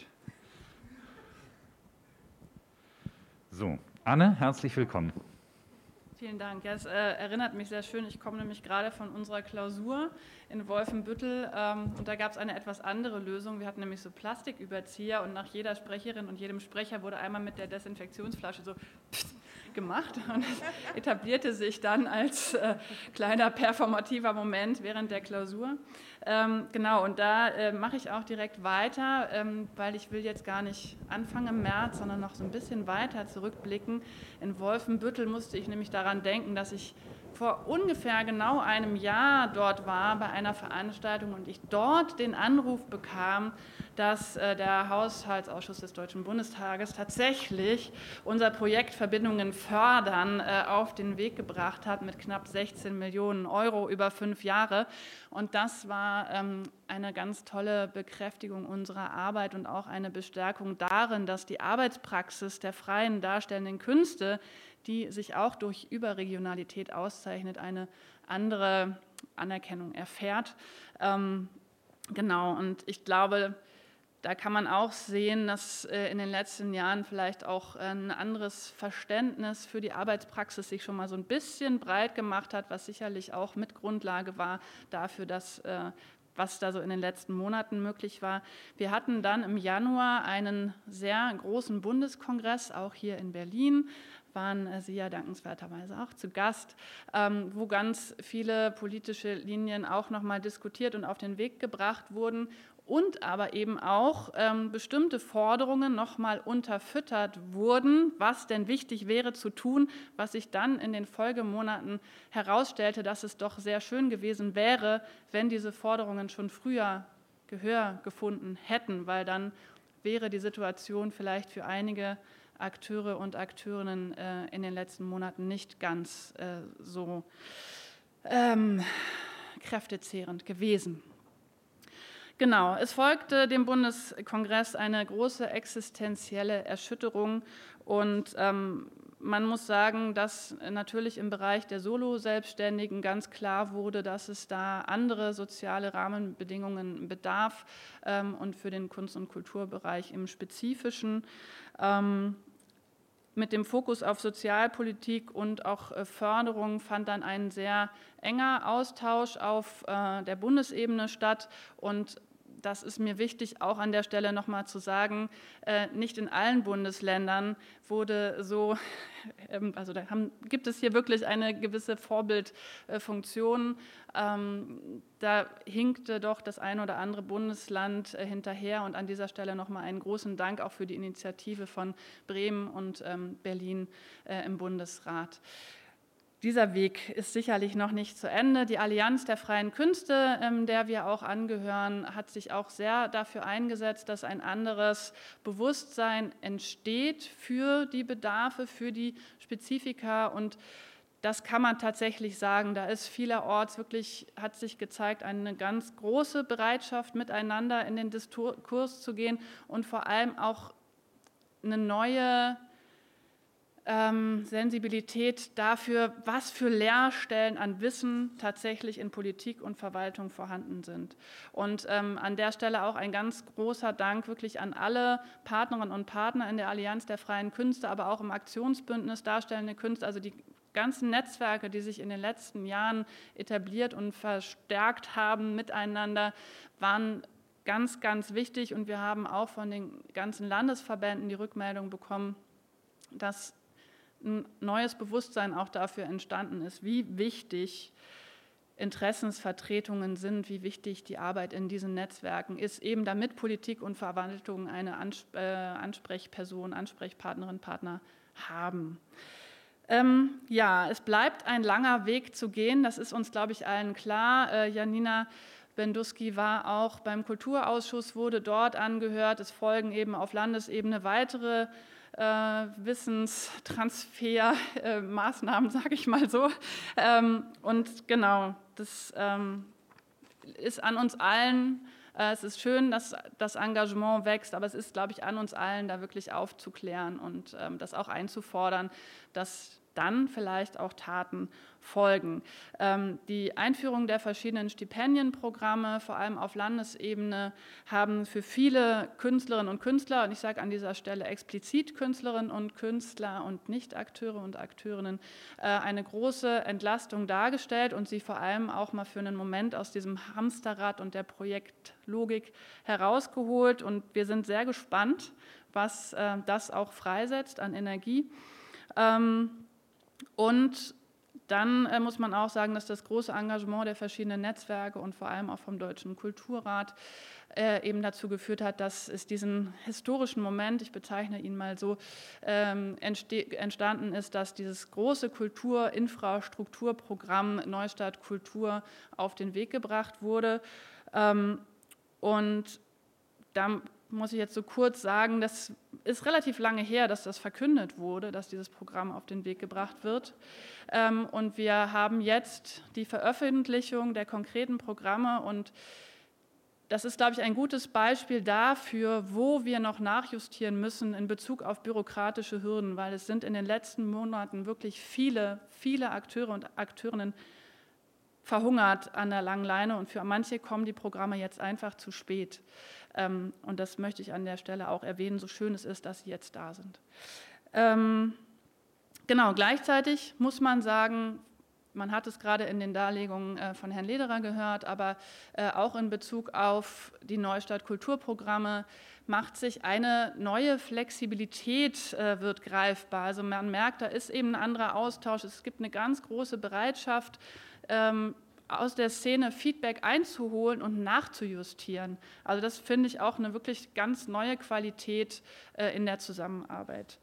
So, Anne, herzlich willkommen. Vielen Dank. Ja, es erinnert mich sehr schön. Ich komme nämlich gerade von unserer Klausur in Wolfenbüttel und da gab es eine etwas andere Lösung. Wir hatten nämlich so Plastiküberzieher und nach jeder Sprecherin und jedem Sprecher wurde einmal mit der Desinfektionsflasche so gemacht und es etablierte sich dann als kleiner performativer Moment während der Klausur. Genau, und da mache ich auch direkt weiter, weil ich will jetzt gar nicht Anfang im März, sondern noch so ein bisschen weiter zurückblicken. In Wolfenbüttel musste ich nämlich daran denken, dass ich vor ungefähr genau einem Jahr dort war bei einer Veranstaltung und ich dort den Anruf bekam, dass der Haushaltsausschuss des Deutschen Bundestages tatsächlich unser Projekt Verbindungen fördern auf den Weg gebracht hat mit knapp 16 Millionen Euro über 5 Jahre. Und das war eine ganz tolle Bekräftigung unserer Arbeit und auch eine Bestärkung darin, dass die Arbeitspraxis der freien darstellenden Künste, die sich auch durch Überregionalität auszeichnet, eine andere Anerkennung erfährt. Genau, und ich glaube, da kann man auch sehen, dass in den letzten Jahren vielleicht auch ein anderes Verständnis für die Arbeitspraxis sich schon mal so ein bisschen breit gemacht hat, was sicherlich auch mit Grundlage war dafür, dass was da so in den letzten Monaten möglich war. Wir hatten dann im Januar einen sehr großen Bundeskongress, auch hier in Berlin, waren Sie ja dankenswerterweise auch zu Gast, wo ganz viele politische Linien auch nochmal diskutiert und auf den Weg gebracht wurden und aber eben auch bestimmte Forderungen nochmal unterfüttert wurden, was denn wichtig wäre zu tun, was sich dann in den Folgemonaten herausstellte, dass es doch sehr schön gewesen wäre, wenn diese Forderungen schon früher Gehör gefunden hätten, weil dann wäre die Situation vielleicht für einige Akteure und Akteurinnen in den letzten Monaten nicht ganz so kräftezehrend gewesen. Genau, es folgte dem Bundeskongress eine große existenzielle Erschütterung und man muss sagen, dass natürlich im Bereich der Solo-Selbstständigen ganz klar wurde, dass es da andere soziale Rahmenbedingungen bedarf und für den Kunst- und Kulturbereich im Spezifischen. Mit dem Fokus auf Sozialpolitik und auch Förderung fand dann ein sehr enger Austausch auf der Bundesebene statt und das ist mir wichtig, auch an der Stelle nochmal zu sagen, nicht in allen Bundesländern wurde so, also gibt es hier wirklich eine gewisse Vorbildfunktion. Da hinkte doch das ein oder andere Bundesland hinterher und an dieser Stelle nochmal einen großen Dank auch für die Initiative von Bremen und Berlin im Bundesrat. Dieser Weg ist sicherlich noch nicht zu Ende. Die Allianz der freien Künste, der wir auch angehören, hat sich auch sehr dafür eingesetzt, dass ein anderes Bewusstsein entsteht für die Bedarfe, für die Spezifika. Und das kann man tatsächlich sagen. Da ist vielerorts wirklich, hat sich gezeigt, eine ganz große Bereitschaft, miteinander in den Diskurs zu gehen und vor allem auch eine neue Sensibilität dafür, was für Leerstellen an Wissen tatsächlich in Politik und Verwaltung vorhanden sind. Und an der Stelle auch ein ganz großer Dank wirklich an alle Partnerinnen und Partner in der Allianz der freien Künste, aber auch im Aktionsbündnis Darstellende Künste, also die ganzen Netzwerke, die sich in den letzten Jahren etabliert und verstärkt haben miteinander, waren ganz, ganz wichtig. Und wir haben auch von den ganzen Landesverbänden die Rückmeldung bekommen, dass ein neues Bewusstsein auch dafür entstanden ist, wie wichtig Interessensvertretungen sind, wie wichtig die Arbeit in diesen Netzwerken ist, eben damit Politik und Verwaltung eine Ansprechperson, Ansprechpartnerin, Partner haben. Ja, es bleibt ein langer Weg zu gehen, das ist uns, glaube ich, allen klar. Janina Benduski war auch beim Kulturausschuss, wurde dort angehört. Es folgen eben auf Landesebene weitere Wissenstransfermaßnahmen, sage ich mal so. Und genau, das ist an uns allen, es ist schön, dass das Engagement wächst, aber es ist, glaube ich, an uns allen, da wirklich aufzuklären und das auch einzufordern, dass dann vielleicht auch Taten folgen. Die Einführung der verschiedenen Stipendienprogramme, vor allem auf Landesebene, haben für viele Künstlerinnen und Künstler, und ich sage an dieser Stelle explizit Künstlerinnen und Künstler und nicht Akteure und Akteurinnen, eine große Entlastung dargestellt und sie vor allem auch mal für einen Moment aus diesem Hamsterrad und der Projektlogik herausgeholt. Und wir sind sehr gespannt, was das auch freisetzt an Energie. Und dann muss man auch sagen, dass das große Engagement der verschiedenen Netzwerke und vor allem auch vom Deutschen Kulturrat eben dazu geführt hat, dass es diesen historischen Moment, ich bezeichne ihn mal so, entstanden ist, dass dieses große Kulturinfrastrukturprogramm Neustadt Kultur auf den Weg gebracht wurde. Und da muss ich jetzt so kurz sagen, das ist relativ lange her, dass das verkündet wurde, dass dieses Programm auf den Weg gebracht wird. Und wir haben jetzt die Veröffentlichung der konkreten Programme und das ist, glaube ich, ein gutes Beispiel dafür, wo wir noch nachjustieren müssen in Bezug auf bürokratische Hürden, weil es sind in den letzten Monaten wirklich viele, viele Akteure und Akteurinnen verhungert an der langen Leine und für manche kommen die Programme jetzt einfach zu spät. Und das möchte ich an der Stelle auch erwähnen, so schön es ist, dass sie jetzt da sind. Genau, gleichzeitig muss man sagen, man hat es gerade in den Darlegungen von Herrn Lederer gehört, aber auch in Bezug auf die Neustadt Kulturprogramme macht sich eine neue Flexibilität, wird greifbar. Also man merkt, da ist eben ein anderer Austausch, es gibt eine ganz große Bereitschaft, aus der Szene Feedback einzuholen und nachzujustieren. Also das finde ich auch eine wirklich ganz neue Qualität in der Zusammenarbeit.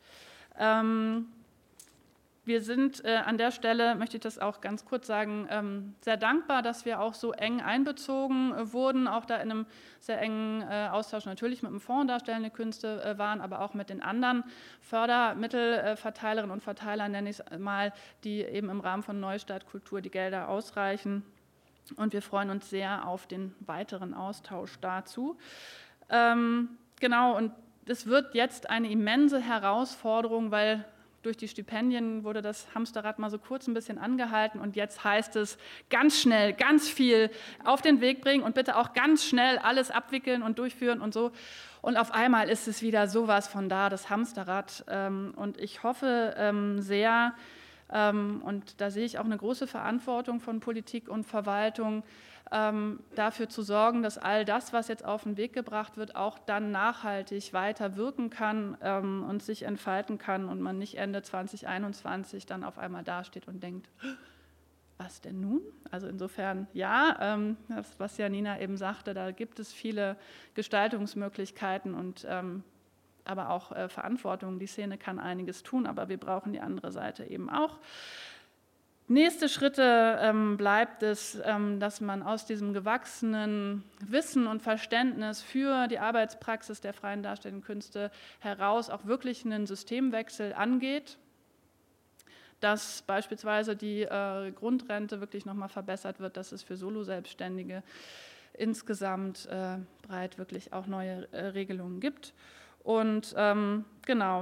Wir sind an der Stelle, möchte ich das auch ganz kurz sagen, sehr dankbar, dass wir auch so eng einbezogen wurden, auch da in einem sehr engen Austausch natürlich mit dem Fonds Darstellende Künste waren, aber auch mit den anderen Fördermittelverteilerinnen und Verteilern, nenne ich es mal, die eben im Rahmen von Neustadt Kultur die Gelder ausreichen. Und wir freuen uns sehr auf den weiteren Austausch dazu. Genau, und es wird jetzt eine immense Herausforderung, weil durch die Stipendien wurde das Hamsterrad mal so kurz ein bisschen angehalten und jetzt heißt es ganz schnell, ganz viel auf den Weg bringen und bitte auch ganz schnell alles abwickeln und durchführen und so. Und auf einmal ist es wieder sowas von da, das Hamsterrad. Und ich hoffe sehr, und da sehe ich auch eine große Verantwortung von Politik und Verwaltung, dafür zu sorgen, dass all das, was jetzt auf den Weg gebracht wird, auch dann nachhaltig weiter wirken kann und sich entfalten kann und man nicht Ende 2021 dann auf einmal dasteht und denkt, was denn nun? Also insofern ja, das, was Janina eben sagte, da gibt es viele Gestaltungsmöglichkeiten und aber auch Verantwortung. Die Szene kann einiges tun, aber wir brauchen die andere Seite eben auch. Nächste Schritte bleibt es, dass man aus diesem gewachsenen Wissen und Verständnis für die Arbeitspraxis der freien Darstellenden Künste heraus auch wirklich einen Systemwechsel angeht, dass beispielsweise die Grundrente wirklich nochmal verbessert wird, dass es für Solo-Selbstständige insgesamt breit wirklich auch neue Regelungen gibt. Und genau, ich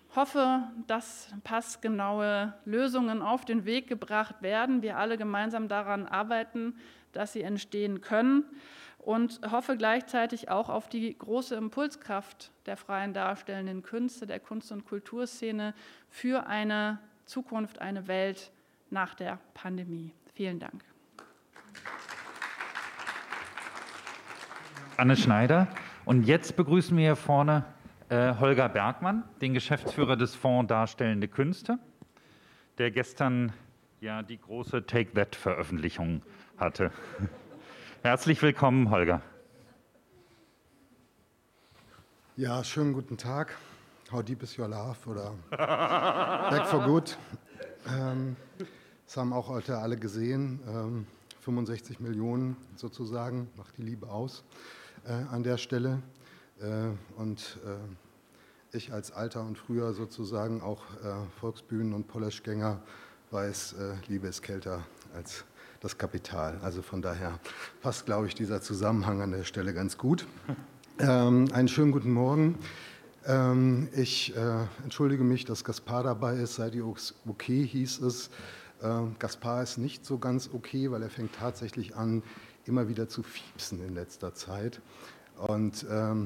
hoffe, dass passgenaue Lösungen auf den Weg gebracht werden, wir alle gemeinsam daran arbeiten, dass sie entstehen können und hoffe gleichzeitig auch auf die große Impulskraft der freien darstellenden Künste, der Kunst- und Kulturszene für eine Zukunft, eine Welt nach der Pandemie. Vielen Dank. Anne Schneider. Und jetzt begrüßen wir hier vorne Holger Bergmann, den Geschäftsführer des Fonds Darstellende Künste, der gestern ja die große Take That-Veröffentlichung hatte. Herzlich willkommen, Holger. Ja, schönen guten Tag. How deep is your love oder Back for Good. Das haben auch heute alle gesehen. 65 Millionen sozusagen, macht die Liebe aus an der Stelle. Und ich als Alter und früher sozusagen auch Volksbühnen- und Poleschgänger weiß, Liebe ist kälter als das Kapital. Also von daher passt, glaube ich, dieser Zusammenhang an der Stelle ganz gut. Einen schönen guten Morgen. Ich entschuldige mich, dass Gaspar dabei ist. Seid ihr okay, hieß es. Gaspar ist nicht so ganz okay, weil er fängt tatsächlich an, immer wieder zu fiepsen in letzter Zeit. Und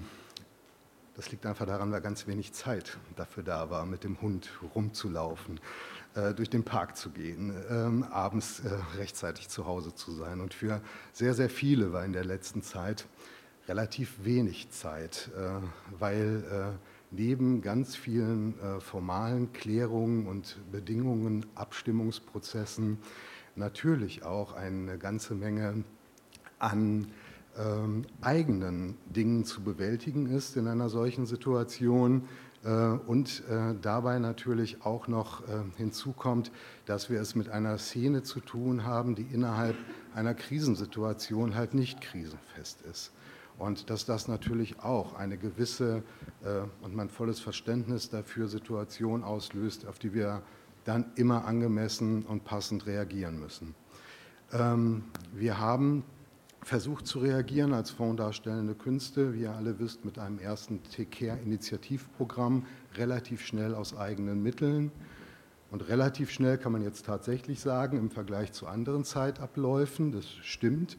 das liegt einfach daran, weil ganz wenig Zeit dafür da war, mit dem Hund rumzulaufen, durch den Park zu gehen, abends rechtzeitig zu Hause zu sein. Und für sehr, sehr viele war in der letzten Zeit relativ wenig Zeit, weil neben ganz vielen formalen Klärungen und Bedingungen, Abstimmungsprozessen natürlich auch eine ganze Menge an eigenen Dingen zu bewältigen ist in einer solchen Situation und dabei natürlich auch noch hinzukommt, dass wir es mit einer Szene zu tun haben, die innerhalb einer Krisensituation halt nicht krisenfest ist. Und dass das natürlich auch eine gewisse und mein volles Verständnis dafür Situation auslöst, auf die wir dann immer angemessen und passend reagieren müssen. Wir haben versucht zu reagieren als Fonds Darstellende Künste, wie ihr alle wisst, mit einem ersten Take-Care-Initiativprogramm, relativ schnell aus eigenen Mitteln. Und relativ schnell kann man jetzt tatsächlich sagen, im Vergleich zu anderen Zeitabläufen, das stimmt.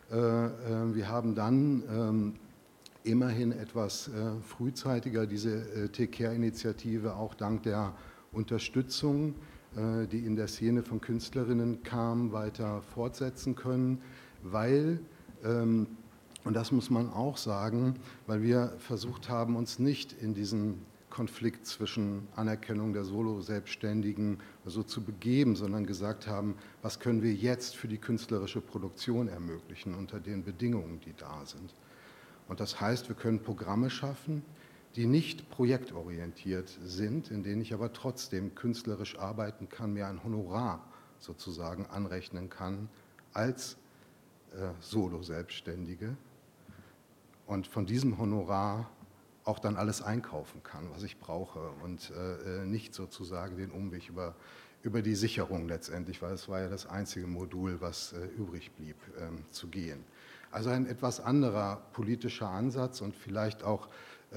Wir haben dann immerhin etwas frühzeitiger diese Take-Care-Initiative auch dank der Unterstützung, die in der Szene von Künstlerinnen kam, weiter fortsetzen können, weil, und das muss man auch sagen, weil wir versucht haben, uns nicht in diesen Konflikt zwischen Anerkennung der Solo-Selbstständigen so zu begeben, sondern gesagt haben, was können wir jetzt für die künstlerische Produktion ermöglichen unter den Bedingungen, die da sind. Und das heißt, wir können Programme schaffen, die nicht projektorientiert sind, in denen ich aber trotzdem künstlerisch arbeiten kann, mir ein Honorar sozusagen anrechnen kann als Solo-Selbstständige und von diesem Honorar auch dann alles einkaufen kann, was ich brauche und nicht sozusagen den Umweg über die Sicherung letztendlich, weil es war ja das einzige Modul, was übrig blieb, zu gehen. Also ein etwas anderer politischer Ansatz und vielleicht auch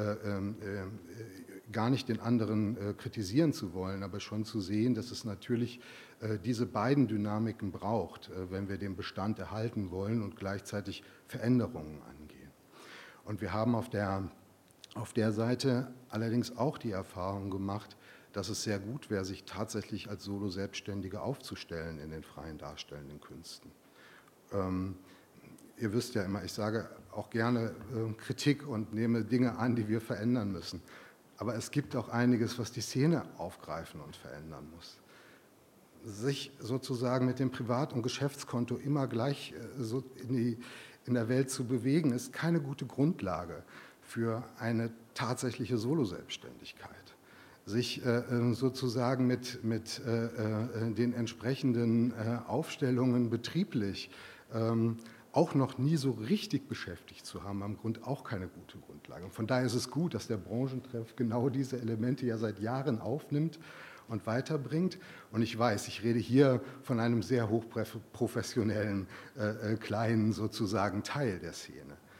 gar nicht den anderen kritisieren zu wollen, aber schon zu sehen, dass es natürlich diese beiden Dynamiken braucht, wenn wir den Bestand erhalten wollen und gleichzeitig Veränderungen angehen. Und wir haben auf der Seite allerdings auch die Erfahrung gemacht, dass es sehr gut wäre, sich tatsächlich als Solo-Selbstständige aufzustellen in den freien darstellenden Künsten. Ihr wisst ja immer, ich sage auch gerne Kritik und nehme Dinge an, die wir verändern müssen. Aber es gibt auch einiges, was die Szene aufgreifen und verändern muss. Sich sozusagen mit dem Privat- und Geschäftskonto immer gleich so in der Welt zu bewegen, ist keine gute Grundlage für eine tatsächliche Solo-Selbstständigkeit. Sich sozusagen mit den entsprechenden Aufstellungen betrieblich auch noch nie so richtig beschäftigt zu haben, am Grund auch keine gute Grundlage. Und von daher ist es gut, dass der Branchentreff genau diese Elemente ja seit Jahren aufnimmt und weiterbringt. Und ich weiß, ich rede hier von einem sehr hochprofessionellen kleinen sozusagen Teil der Szene.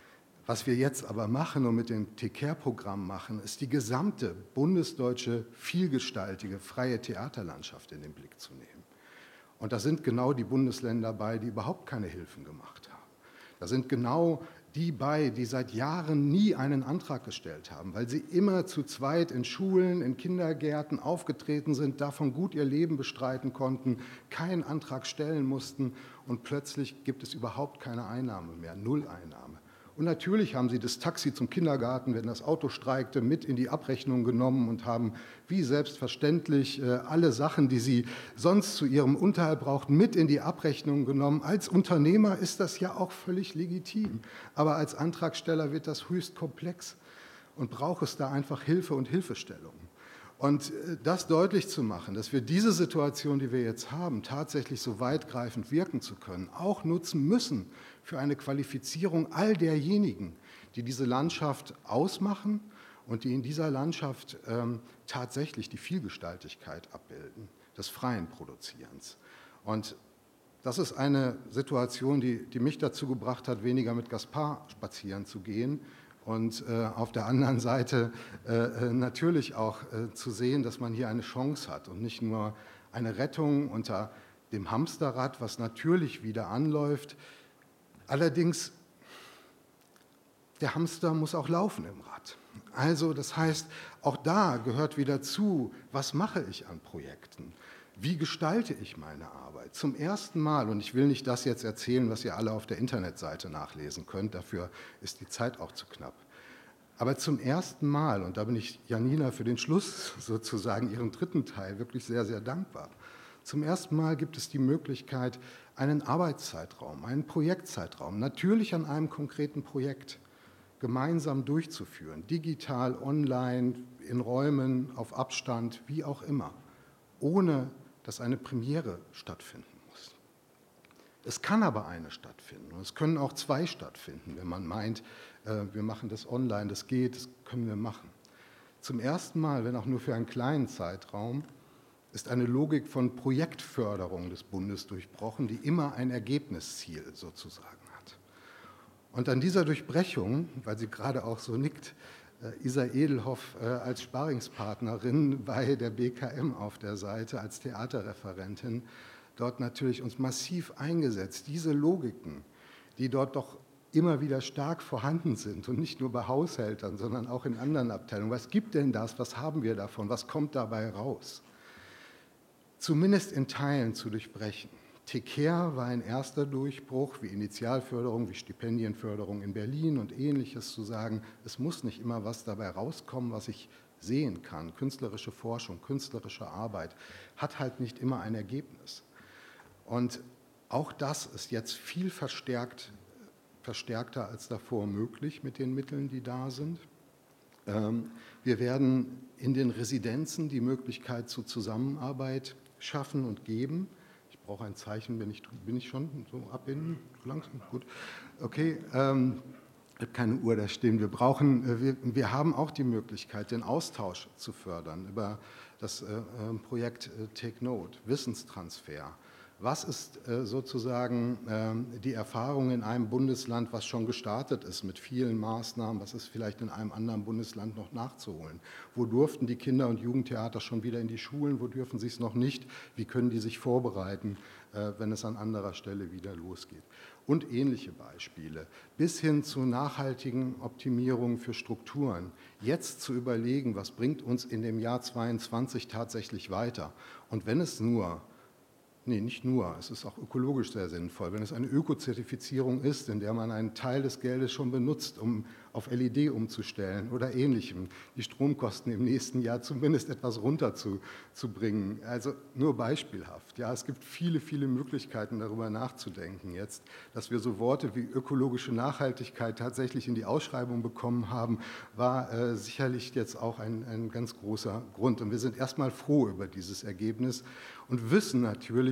Was wir jetzt aber machen und mit dem Take-Care-Programm machen, ist die gesamte bundesdeutsche, vielgestaltige, freie Theaterlandschaft in den Blick zu nehmen. Und da sind genau die Bundesländer bei, die überhaupt keine Hilfen gemacht haben. Da sind genau die bei, die seit Jahren nie einen Antrag gestellt haben, weil sie immer zu zweit in Schulen, in Kindergärten aufgetreten sind, davon gut ihr Leben bestreiten konnten, keinen Antrag stellen mussten und plötzlich gibt es überhaupt keine Einnahme mehr, null Einnahme. Und natürlich haben sie das Taxi zum Kindergarten, wenn das Auto streikte, mit in die Abrechnung genommen und haben wie selbstverständlich alle Sachen, die sie sonst zu ihrem Unterhalt brauchten, mit in die Abrechnung genommen. Als Unternehmer ist das ja auch völlig legitim, aber als Antragsteller wird das höchst komplex und braucht es da einfach Hilfe und Hilfestellung. Und das deutlich zu machen, dass wir diese Situation, die wir jetzt haben, tatsächlich so weitgreifend wirken zu können, auch nutzen müssen für eine Qualifizierung all derjenigen, die diese Landschaft ausmachen und die in dieser Landschaft tatsächlich die Vielgestaltigkeit abbilden, des freien Produzierens. Und das ist eine Situation, die mich dazu gebracht hat, weniger mit Gaspar spazieren zu gehen, und auf der anderen Seite natürlich auch zu sehen, dass man hier eine Chance hat und nicht nur eine Rettung unter dem Hamsterrad, was natürlich wieder anläuft. Allerdings, der Hamster muss auch laufen im Rad. Also das heißt, auch da gehört wieder zu, was mache ich an Projekten? Wie gestalte ich meine Arbeit? Zum ersten Mal, und ich will nicht das jetzt erzählen, was ihr alle auf der Internetseite nachlesen könnt, dafür ist die Zeit auch zu knapp. Aber zum ersten Mal, und da bin ich Janina für den Schluss sozusagen, ihren dritten Teil, wirklich sehr, sehr dankbar. Zum ersten Mal gibt es die Möglichkeit, einen Arbeitszeitraum, einen Projektzeitraum, natürlich an einem konkreten Projekt, gemeinsam durchzuführen, digital, online, in Räumen, auf Abstand, wie auch immer, ohne dass eine Premiere stattfinden muss. Es kann aber eine stattfinden und es können auch zwei stattfinden, wenn man meint, wir machen das online, das geht, das können wir machen. Zum ersten Mal, wenn auch nur für einen kleinen Zeitraum, ist eine Logik von Projektförderung des Bundes durchbrochen, die immer ein Ergebnisziel sozusagen hat. Und an dieser Durchbrechung, weil sie gerade auch so nickt, Isa Edelhoff als Sparringspartnerin bei der BKM auf der Seite, als Theaterreferentin, dort natürlich uns massiv eingesetzt. Diese Logiken, die dort doch immer wieder stark vorhanden sind und nicht nur bei Haushältern, sondern auch in anderen Abteilungen. Was gibt denn das? Was haben wir davon? Was kommt dabei raus? Zumindest in Teilen zu durchbrechen. Take-Care war ein erster Durchbruch, wie Initialförderung, wie Stipendienförderung in Berlin und Ähnliches, zu sagen, es muss nicht immer was dabei rauskommen, was ich sehen kann. Künstlerische Forschung, künstlerische Arbeit hat halt nicht immer ein Ergebnis. Und auch das ist jetzt viel verstärkter als davor möglich mit den Mitteln, die da sind. Wir werden in den Residenzen die Möglichkeit zur Zusammenarbeit schaffen und geben. Ich brauche ein Zeichen, bin ich schon so abbinden? Langsam? Gut. Okay, ich habe keine Uhr da stehen. Wir haben auch die Möglichkeit, den Austausch zu fördern über das Projekt Take Note, Wissenstransfer. Was ist sozusagen die Erfahrung in einem Bundesland, was schon gestartet ist mit vielen Maßnahmen, was ist vielleicht in einem anderen Bundesland noch nachzuholen? Wo durften die Kinder- und Jugendtheater schon wieder in die Schulen, wo dürfen sie es noch nicht? Wie können die sich vorbereiten, wenn es an anderer Stelle wieder losgeht? Und ähnliche Beispiele, bis hin zu nachhaltigen Optimierungen für Strukturen. Jetzt zu überlegen, was bringt uns in dem Jahr 2022 tatsächlich weiter? Und wenn es nur nicht nur, es ist auch ökologisch sehr sinnvoll. Wenn es eine Ökozertifizierung ist, in der man einen Teil des Geldes schon benutzt, um auf LED umzustellen oder Ähnlichem, die Stromkosten im nächsten Jahr zumindest etwas runterzubringen. Also nur beispielhaft. Ja, es gibt viele, viele Möglichkeiten, darüber nachzudenken jetzt, dass wir so Worte wie ökologische Nachhaltigkeit tatsächlich in die Ausschreibung bekommen haben, war sicherlich jetzt auch ein ganz großer Grund. Und wir sind erstmal froh über dieses Ergebnis und wissen natürlich,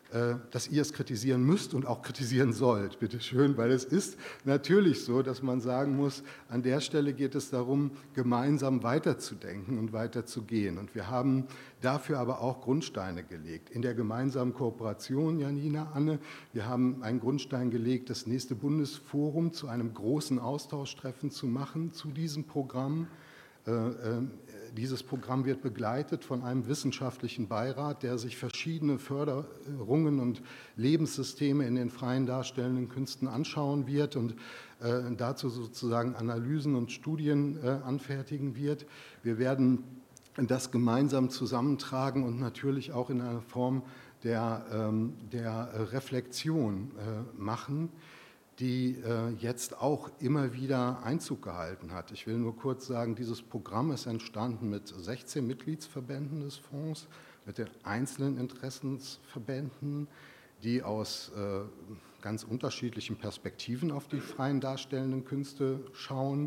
dass ihr es kritisieren müsst und auch kritisieren sollt, bitteschön, weil es ist natürlich so, dass man sagen muss, an der Stelle geht es darum, gemeinsam weiterzudenken und weiterzugehen. Und wir haben dafür aber auch Grundsteine gelegt. In der gemeinsamen Kooperation, Janina, Anne, wir haben einen Grundstein gelegt, das nächste Bundesforum zu einem großen Austauschtreffen zu machen zu diesem Programm. Dieses Programm wird begleitet von einem wissenschaftlichen Beirat, der sich verschiedene Förderungen und Lebenssysteme in den freien darstellenden Künsten anschauen wird und dazu sozusagen Analysen und Studien anfertigen wird. Wir werden das gemeinsam zusammentragen und natürlich auch in einer Form der Reflexion machen, die jetzt auch immer wieder Einzug gehalten hat. Ich will nur kurz sagen, dieses Programm ist entstanden mit 16 Mitgliedsverbänden des Fonds, mit den einzelnen Interessensverbänden, die aus ganz unterschiedlichen Perspektiven auf die freien darstellenden Künste schauen,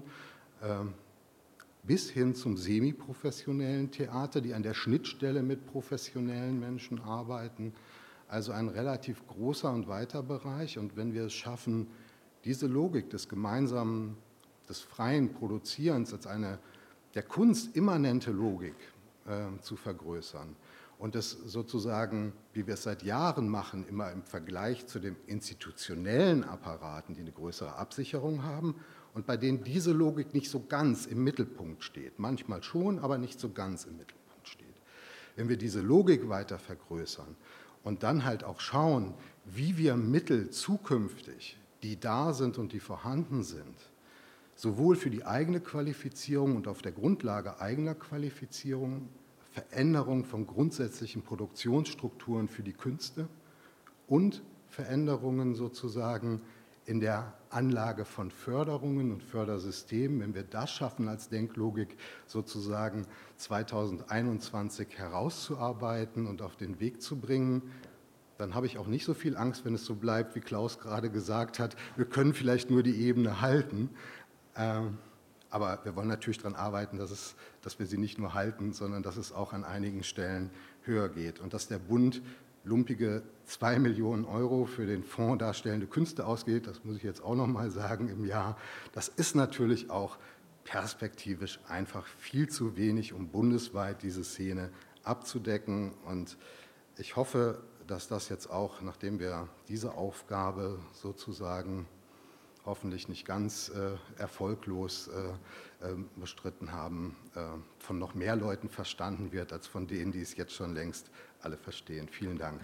bis hin zum semiprofessionellen Theater, die an der Schnittstelle mit professionellen Menschen arbeiten. Also ein relativ großer und weiter Bereich. Und wenn wir es schaffen, diese Logik des gemeinsamen, des freien Produzierens als eine der Kunst immanente Logik zu vergrößern und es sozusagen, wie wir es seit Jahren machen, immer im Vergleich zu den institutionellen Apparaten, die eine größere Absicherung haben und bei denen diese Logik nicht so ganz im Mittelpunkt steht, manchmal schon, aber nicht so ganz im Mittelpunkt steht. Wenn wir diese Logik weiter vergrößern und dann halt auch schauen, wie wir Mittel zukünftig, die da sind und die vorhanden sind, sowohl für die eigene Qualifizierung und auf der Grundlage eigener Qualifizierung, Veränderung von grundsätzlichen Produktionsstrukturen für die Künste und Veränderungen sozusagen in der Anlage von Förderungen und Fördersystemen, wenn wir das schaffen als Denklogik sozusagen 2021 herauszuarbeiten und auf den Weg zu bringen, dann habe ich auch nicht so viel Angst, wenn es so bleibt, wie Klaus gerade gesagt hat. Wir können vielleicht nur die Ebene halten, aber wir wollen natürlich daran arbeiten, dass wir sie nicht nur halten, sondern dass es auch an einigen Stellen höher geht und dass der Bund lumpige 2 Millionen Euro für den Fonds darstellende Künste ausgeht, das muss ich jetzt auch noch mal sagen, im Jahr. Das ist natürlich auch perspektivisch einfach viel zu wenig, um bundesweit diese Szene abzudecken. Und ich hoffe, dass das jetzt auch, nachdem wir diese Aufgabe sozusagen hoffentlich nicht ganz erfolglos bestritten haben, von noch mehr Leuten verstanden wird, als von denen, die es jetzt schon längst alle verstehen. Vielen Dank.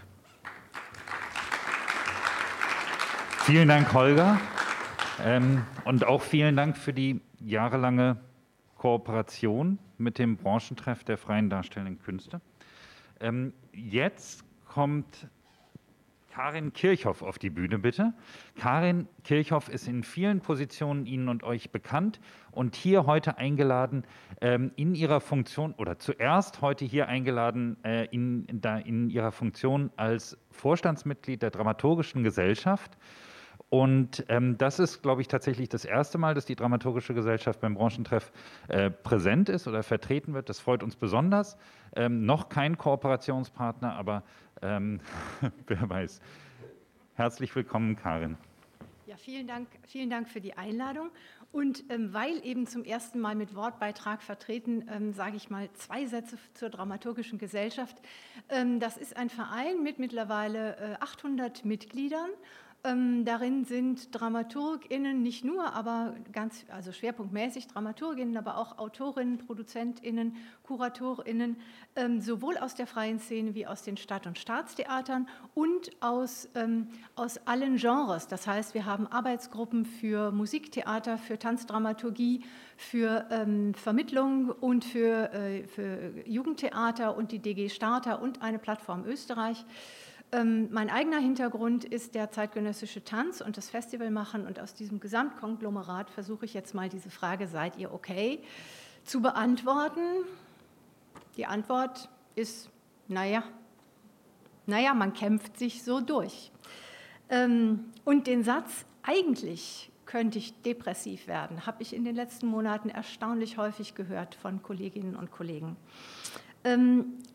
Vielen Dank, Holger. Und auch vielen Dank für die jahrelange Kooperation mit dem Branchentreff der freien darstellenden Künste. Jetzt kommt Karin Kirchhoff auf die Bühne, bitte. Karin Kirchhoff ist in vielen Positionen Ihnen und euch bekannt und hier heute eingeladen in ihrer Funktion, oder zuerst heute hier eingeladen in ihrer Funktion als Vorstandsmitglied der Dramaturgischen Gesellschaft. Und das ist, glaube ich, tatsächlich das erste Mal, dass die Dramaturgische Gesellschaft beim Branchentreff präsent ist oder vertreten wird. Das freut uns besonders. Noch kein Kooperationspartner, aber wer weiß. Herzlich willkommen, Karin. Ja, vielen Dank für die Einladung. Und weil eben zum ersten Mal mit Wortbeitrag vertreten, sage ich mal 2 Sätze zur Dramaturgischen Gesellschaft. Das ist ein Verein mit mittlerweile 800 Mitgliedern. Darin sind DramaturgInnen nicht nur, aber also schwerpunktmäßig DramaturgInnen, aber auch AutorInnen, ProduzentInnen, KuratorInnen, sowohl aus der freien Szene wie aus den Stadt- und Staatstheatern und aus allen Genres. Das heißt, wir haben Arbeitsgruppen für Musiktheater, für Tanzdramaturgie, für Vermittlung und für Jugendtheater und die DG Starter und eine Plattform Österreich. Mein eigener Hintergrund ist der zeitgenössische Tanz und das Festivalmachen und aus diesem Gesamtkonglomerat versuche ich jetzt mal diese Frage, seid ihr okay, zu beantworten. Die Antwort ist, naja, man kämpft sich so durch. Und den Satz, eigentlich könnte ich depressiv werden, habe ich in den letzten Monaten erstaunlich häufig gehört von Kolleginnen und Kollegen.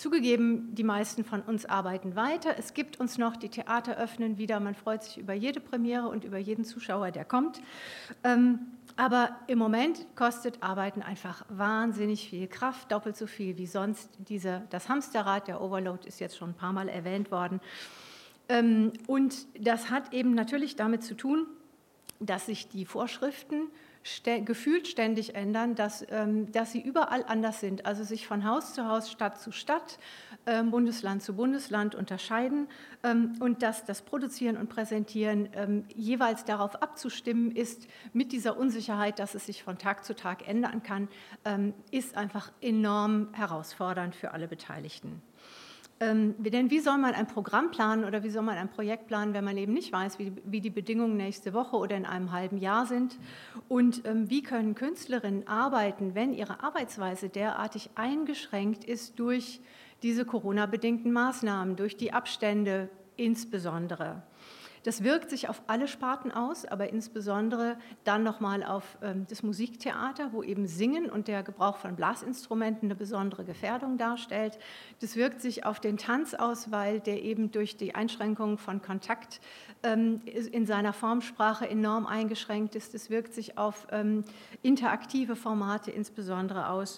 Zugegeben, die meisten von uns arbeiten weiter. Es gibt uns noch, die Theater öffnen wieder. Man freut sich über jede Premiere und über jeden Zuschauer, der kommt. Aber im Moment kostet Arbeiten einfach wahnsinnig viel Kraft, doppelt so viel wie sonst. Das Hamsterrad, der Overload ist jetzt schon ein paar Mal erwähnt worden. Und das hat eben natürlich damit zu tun, dass sich die Vorschriften gefühlt ständig ändern, dass sie überall anders sind, also sich von Haus zu Haus, Stadt zu Stadt, Bundesland zu Bundesland unterscheiden und dass das Produzieren und Präsentieren jeweils darauf abzustimmen ist, mit dieser Unsicherheit, dass es sich von Tag zu Tag ändern kann, ist einfach enorm herausfordernd für alle Beteiligten. Denn wie soll man ein Programm planen oder wie soll man ein Projekt planen, wenn man eben nicht weiß, wie die Bedingungen nächste Woche oder in einem halben Jahr sind? Und wie können Künstlerinnen arbeiten, wenn ihre Arbeitsweise derartig eingeschränkt ist durch diese Corona-bedingten Maßnahmen, durch die Abstände insbesondere? Das wirkt sich auf alle Sparten aus, aber insbesondere dann nochmal auf das Musiktheater, wo eben Singen und der Gebrauch von Blasinstrumenten eine besondere Gefährdung darstellt. Das wirkt sich auf den Tanz aus, weil der eben durch die Einschränkung von Kontakt in seiner Formsprache enorm eingeschränkt ist. Das wirkt sich auf interaktive Formate insbesondere aus.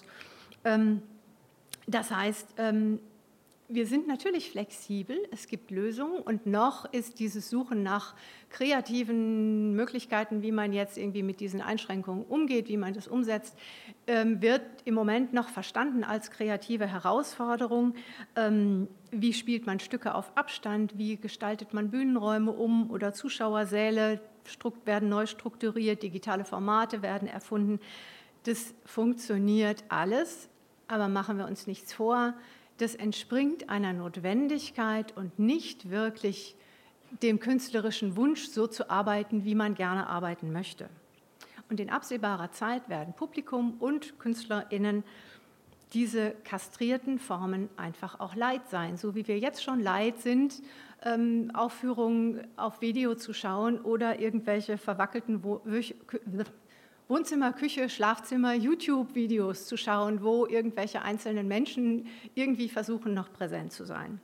Das heißt, wir sind natürlich flexibel, es gibt Lösungen und noch ist dieses Suchen nach kreativen Möglichkeiten, wie man jetzt irgendwie mit diesen Einschränkungen umgeht, wie man das umsetzt, wird im Moment noch verstanden als kreative Herausforderung. Wie spielt man Stücke auf Abstand, wie gestaltet man Bühnenräume um oder Zuschauersäle werden neu strukturiert, digitale Formate werden erfunden. Das funktioniert alles, aber machen wir uns nichts vor. Das entspringt einer Notwendigkeit und nicht wirklich dem künstlerischen Wunsch, so zu arbeiten, wie man gerne arbeiten möchte. Und in absehbarer Zeit werden Publikum und KünstlerInnen diese kastrierten Formen einfach auch leid sein, so wie wir jetzt schon leid sind, Aufführungen auf Video zu schauen oder irgendwelche verwackelten Wohnzimmer, Küche, Schlafzimmer, YouTube-Videos zu schauen, wo irgendwelche einzelnen Menschen irgendwie versuchen, noch präsent zu sein.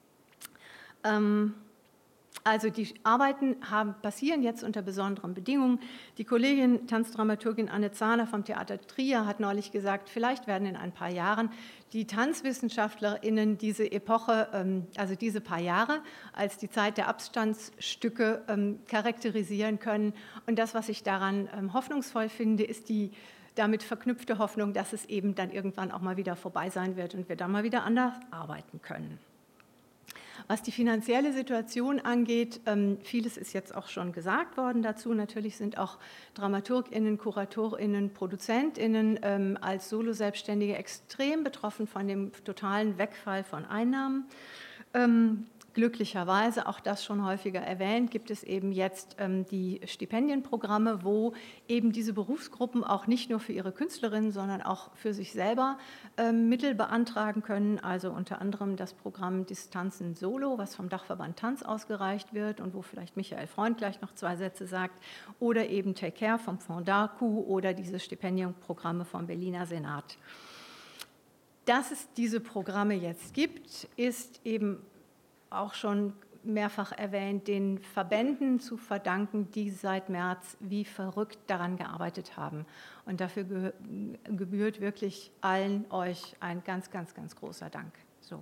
Also die Arbeiten passieren jetzt unter besonderen Bedingungen. Die Kollegin, Tanzdramaturgin Anne Zahner vom Theater Trier hat neulich gesagt, vielleicht werden in ein paar Jahren die TanzwissenschaftlerInnen diese Epoche, also diese paar Jahre, als die Zeit der Abstandsstücke charakterisieren können. Und das, was ich daran hoffnungsvoll finde, ist die damit verknüpfte Hoffnung, dass es eben dann irgendwann auch mal wieder vorbei sein wird und wir dann mal wieder anders arbeiten können. Was die finanzielle Situation angeht, vieles ist jetzt auch schon gesagt worden dazu. Natürlich sind auch DramaturgInnen, KuratorInnen, ProduzentInnen als Solo-Selbstständige extrem betroffen von dem totalen Wegfall von Einnahmen. Glücklicherweise, auch das schon häufiger erwähnt, gibt es eben jetzt die Stipendienprogramme, wo eben diese Berufsgruppen auch nicht nur für ihre Künstlerinnen, sondern auch für sich selber Mittel beantragen können. Also unter anderem das Programm Distanzen Solo, was vom Dachverband Tanz ausgereicht wird und wo vielleicht Michael Freund gleich noch 2 Sätze sagt, oder eben Take Care vom Fonds Darku oder diese Stipendienprogramme vom Berliner Senat. Dass es diese Programme jetzt gibt, ist eben auch schon mehrfach erwähnt, den Verbänden zu verdanken, die seit März wie verrückt daran gearbeitet haben. Und dafür gebührt wirklich allen euch ein ganz, ganz, ganz großer Dank. So.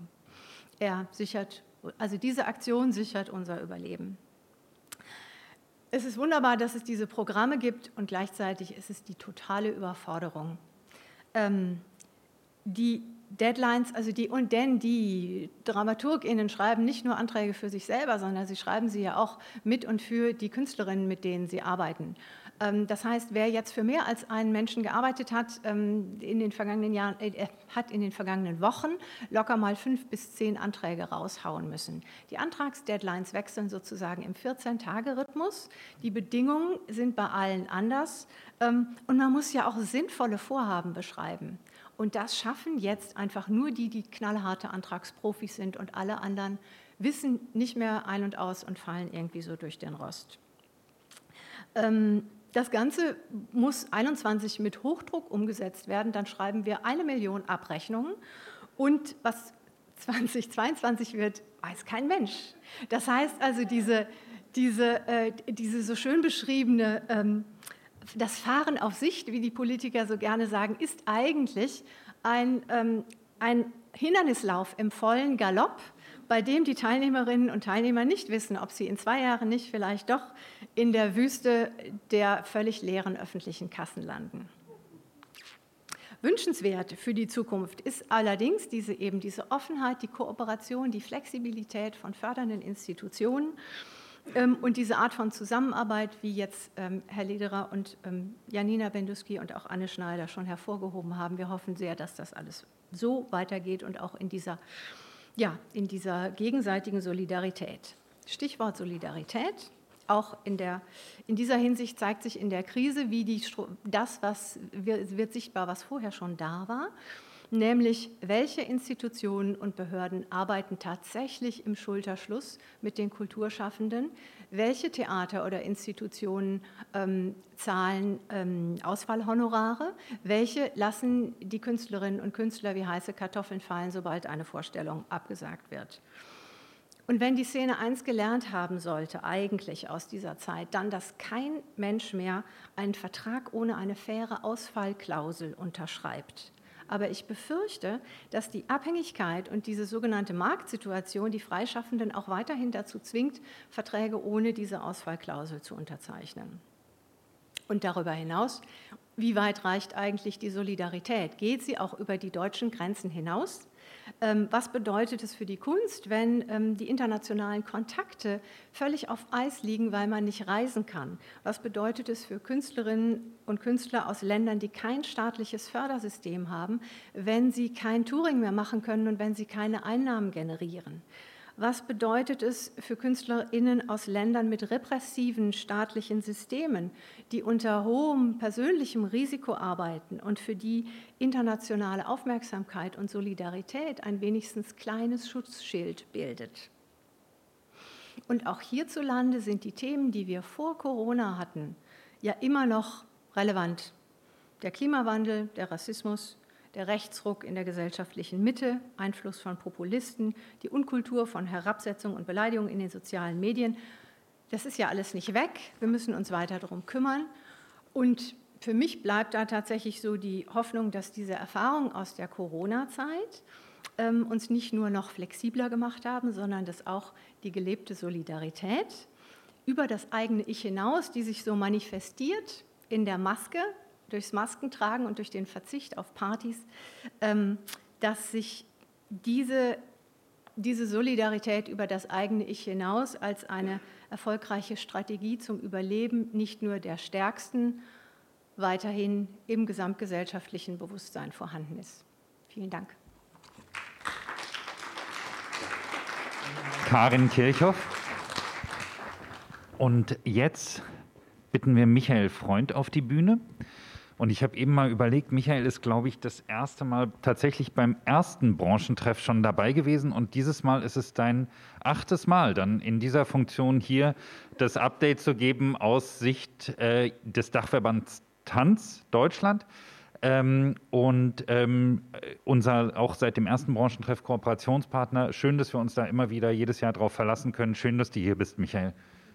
Also diese Aktion sichert unser Überleben. Es ist wunderbar, dass es diese Programme gibt und gleichzeitig ist es die totale Überforderung. Die Deadlines, denn die DramaturgInnen schreiben nicht nur Anträge für sich selber, sondern sie schreiben sie ja auch mit und für die Künstlerinnen, mit denen sie arbeiten. Das heißt, wer jetzt für mehr als einen Menschen gearbeitet hat, in den vergangenen Jahren, hat in den vergangenen Wochen locker mal 5 bis 10 Anträge raushauen müssen. Die Antragsdeadlines wechseln sozusagen im 14-Tage-Rhythmus. Die Bedingungen sind bei allen anders und man muss ja auch sinnvolle Vorhaben beschreiben. Und das schaffen jetzt einfach nur die, die knallharte Antragsprofis sind und alle anderen wissen nicht mehr ein und aus und fallen irgendwie so durch den Rost. Das Ganze muss 21 mit Hochdruck umgesetzt werden, dann schreiben wir 1 Million Abrechnungen und was 2022 wird, weiß kein Mensch. Das heißt also, diese so schön beschriebene, das Fahren auf Sicht, wie die Politiker so gerne sagen, ist eigentlich ein Hindernislauf im vollen Galopp, bei dem die Teilnehmerinnen und Teilnehmer nicht wissen, ob sie in 2 Jahren nicht vielleicht doch in der Wüste der völlig leeren öffentlichen Kassen landen. Wünschenswert für die Zukunft ist allerdings diese Offenheit, die Kooperation, die Flexibilität von fördernden Institutionen und diese Art von Zusammenarbeit, wie jetzt Herr Lederer und Janina Benduski und auch Anne Schneider schon hervorgehoben haben. Wir hoffen sehr, dass das alles so weitergeht und auch in dieser gegenseitigen Solidarität. Stichwort Solidarität. Auch in dieser Hinsicht zeigt sich in der Krise, wie wird sichtbar, was vorher schon da war, nämlich welche Institutionen und Behörden arbeiten tatsächlich im Schulterschluss mit den Kulturschaffenden, welche Theater oder Institutionen zahlen Ausfallhonorare, welche lassen die Künstlerinnen und Künstler wie heiße Kartoffeln fallen, sobald eine Vorstellung abgesagt wird. Und wenn die Szene eins gelernt haben sollte, eigentlich aus dieser Zeit, dann, dass kein Mensch mehr einen Vertrag ohne eine faire Ausfallklausel unterschreibt. Aber ich befürchte, dass die Abhängigkeit und diese sogenannte Marktsituation die Freischaffenden auch weiterhin dazu zwingt, Verträge ohne diese Ausfallklausel zu unterzeichnen. Und darüber hinaus, wie weit reicht eigentlich die Solidarität? Geht sie auch über die deutschen Grenzen hinaus? Was bedeutet es für die Kunst, wenn die internationalen Kontakte völlig auf Eis liegen, weil man nicht reisen kann? Was bedeutet es für Künstlerinnen und Künstler aus Ländern, die kein staatliches Fördersystem haben, wenn sie kein Touring mehr machen können und wenn sie keine Einnahmen generieren? Was bedeutet es für KünstlerInnen aus Ländern mit repressiven staatlichen Systemen, die unter hohem persönlichem Risiko arbeiten und für die internationale Aufmerksamkeit und Solidarität ein wenigstens kleines Schutzschild bildet? Und auch hierzulande sind die Themen, die wir vor Corona hatten, ja immer noch relevant. Der Klimawandel, der Rassismus, der Rechtsruck in der gesellschaftlichen Mitte, Einfluss von Populisten, die Unkultur von Herabsetzung und Beleidigung in den sozialen Medien. Das ist ja alles nicht weg. Wir müssen uns weiter darum kümmern. Und für mich bleibt da tatsächlich so die Hoffnung, dass diese Erfahrungen aus der Corona-Zeit uns nicht nur noch flexibler gemacht haben, sondern dass auch die gelebte Solidarität über das eigene Ich hinaus, die sich so manifestiert in der Maske, durchs Maskentragen und durch den Verzicht auf Partys, dass sich diese Solidarität über das eigene Ich hinaus als eine erfolgreiche Strategie zum Überleben nicht nur der Stärksten weiterhin im gesamtgesellschaftlichen Bewusstsein vorhanden ist. Vielen Dank. Karin Kirchhoff. Und jetzt bitten wir Michael Freund auf die Bühne. Und ich habe eben mal überlegt, Michael ist, glaube ich, das erste Mal tatsächlich beim ersten Branchentreff schon dabei gewesen. Und dieses Mal ist es dein 8. Mal, dann in dieser Funktion hier das Update zu geben aus Sicht des Dachverbands Tanz Deutschland. Unser auch seit dem ersten Branchentreff Kooperationspartner. Schön, dass wir uns da immer wieder jedes Jahr drauf verlassen können. Schön, dass du hier bist, Michael.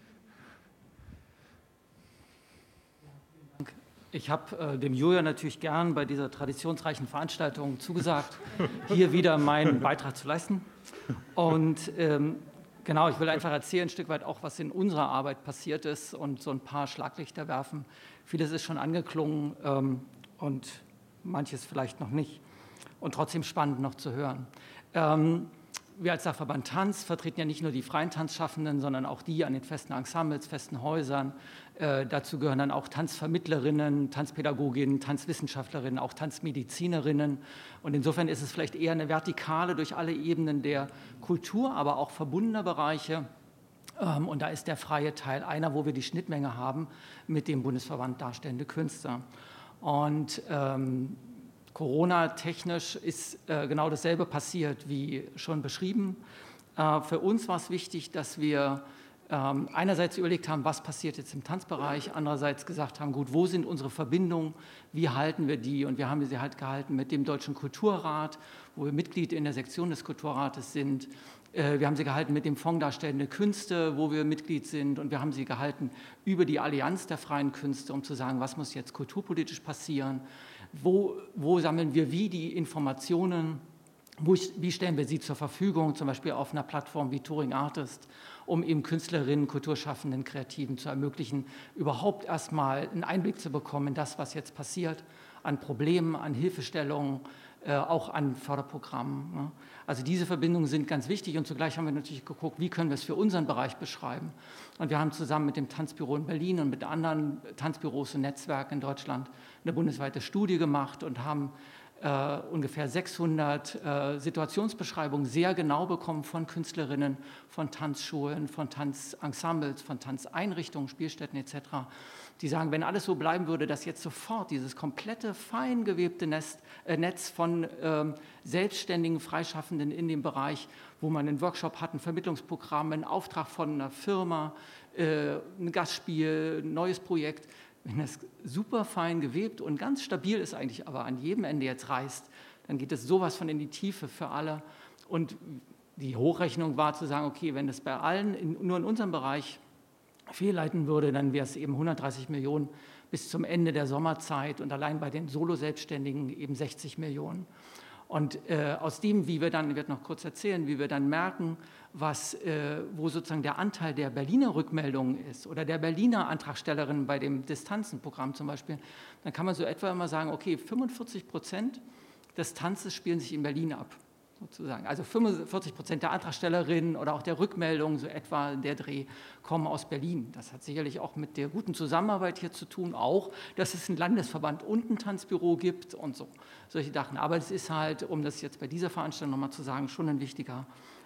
Ich habe dem Julia natürlich gern bei dieser traditionsreichen Veranstaltung zugesagt, hier wieder meinen Beitrag zu leisten. Und genau, ich will einfach erzählen, ein Stück weit auch, was in unserer Arbeit passiert ist und so ein paar Schlaglichter werfen. Vieles ist schon angeklungen und manches vielleicht noch nicht. Und trotzdem spannend noch zu hören. Wir als Dachverband Tanz vertreten ja nicht nur die freien Tanzschaffenden, sondern auch die an den festen Ensembles, festen Häusern. Dazu gehören dann auch Tanzvermittlerinnen, Tanzpädagoginnen, Tanzwissenschaftlerinnen, auch Tanzmedizinerinnen. Und insofern ist es vielleicht eher eine Vertikale durch alle Ebenen der Kultur, aber auch verbundener Bereiche. Und da ist der freie Teil einer, wo wir die Schnittmenge haben mit dem Bundesverband Darstellende Künstler. Und Corona-technisch ist genau dasselbe passiert, wie schon beschrieben. Für uns war es wichtig, dass wir einerseits überlegt haben, was passiert jetzt im Tanzbereich, andererseits gesagt haben, gut, wo sind unsere Verbindungen, wie halten wir die? Und wir haben sie halt gehalten mit dem Deutschen Kulturrat, wo wir Mitglied in der Sektion des Kulturrates sind. Wir haben sie gehalten mit dem Fonds Darstellende Künste, wo wir Mitglied sind. Und wir haben sie gehalten über die Allianz der freien Künste, um zu sagen, was muss jetzt kulturpolitisch passieren? Wo sammeln wir wie die Informationen? Wie stellen wir sie zur Verfügung, zum Beispiel auf einer Plattform wie Touring Artist, um eben Künstlerinnen, Kulturschaffenden, Kreativen zu ermöglichen, überhaupt erstmal einen Einblick zu bekommen in das, was jetzt passiert, an Problemen, an Hilfestellungen, auch an Förderprogrammen. Ne? Also diese Verbindungen sind ganz wichtig und zugleich haben wir natürlich geguckt, wie können wir es für unseren Bereich beschreiben. Und wir haben zusammen mit dem Tanzbüro in Berlin und mit anderen Tanzbüros und Netzwerken in Deutschland eine bundesweite Studie gemacht und haben ungefähr 600 Situationsbeschreibungen sehr genau bekommen von Künstlerinnen, von Tanzschulen, von Tanzensembles, von Tanzeinrichtungen, Spielstätten etc., die sagen, wenn alles so bleiben würde, dass jetzt sofort dieses komplette, fein gewebte Netz von selbstständigen Freischaffenden in dem Bereich, wo man einen Workshop hat, ein Vermittlungsprogramm, einen Auftrag von einer Firma, ein Gastspiel, ein neues Projekt, wenn das super fein gewebt und ganz stabil ist eigentlich, aber an jedem Ende jetzt reißt, dann geht es sowas von in die Tiefe für alle. Und die Hochrechnung war zu sagen, okay, wenn das bei allen nur in unserem Bereich fehlleiten würde, dann wäre es eben 130 Millionen bis zum Ende der Sommerzeit und allein bei den Solo-Selbstständigen eben 60 Millionen. Und aus dem, wie wir dann, ich werde noch kurz erzählen, wie wir dann merken, wo sozusagen der Anteil der Berliner Rückmeldungen ist oder der Berliner Antragstellerinnen bei dem Distanzenprogramm zum Beispiel, dann kann man so etwa immer sagen, okay, 45% des Tanzes spielen sich in Berlin ab, sozusagen. Also 45% der Antragstellerinnen oder auch der Rückmeldungen, so etwa der Dreh, kommen aus Berlin. Das hat sicherlich auch mit der guten Zusammenarbeit hier zu tun, auch, dass es einen Landesverband und ein Tanzbüro gibt und so, solche Sachen. Aber es ist halt, um das jetzt bei dieser Veranstaltung nochmal zu sagen, schon ein wichtiger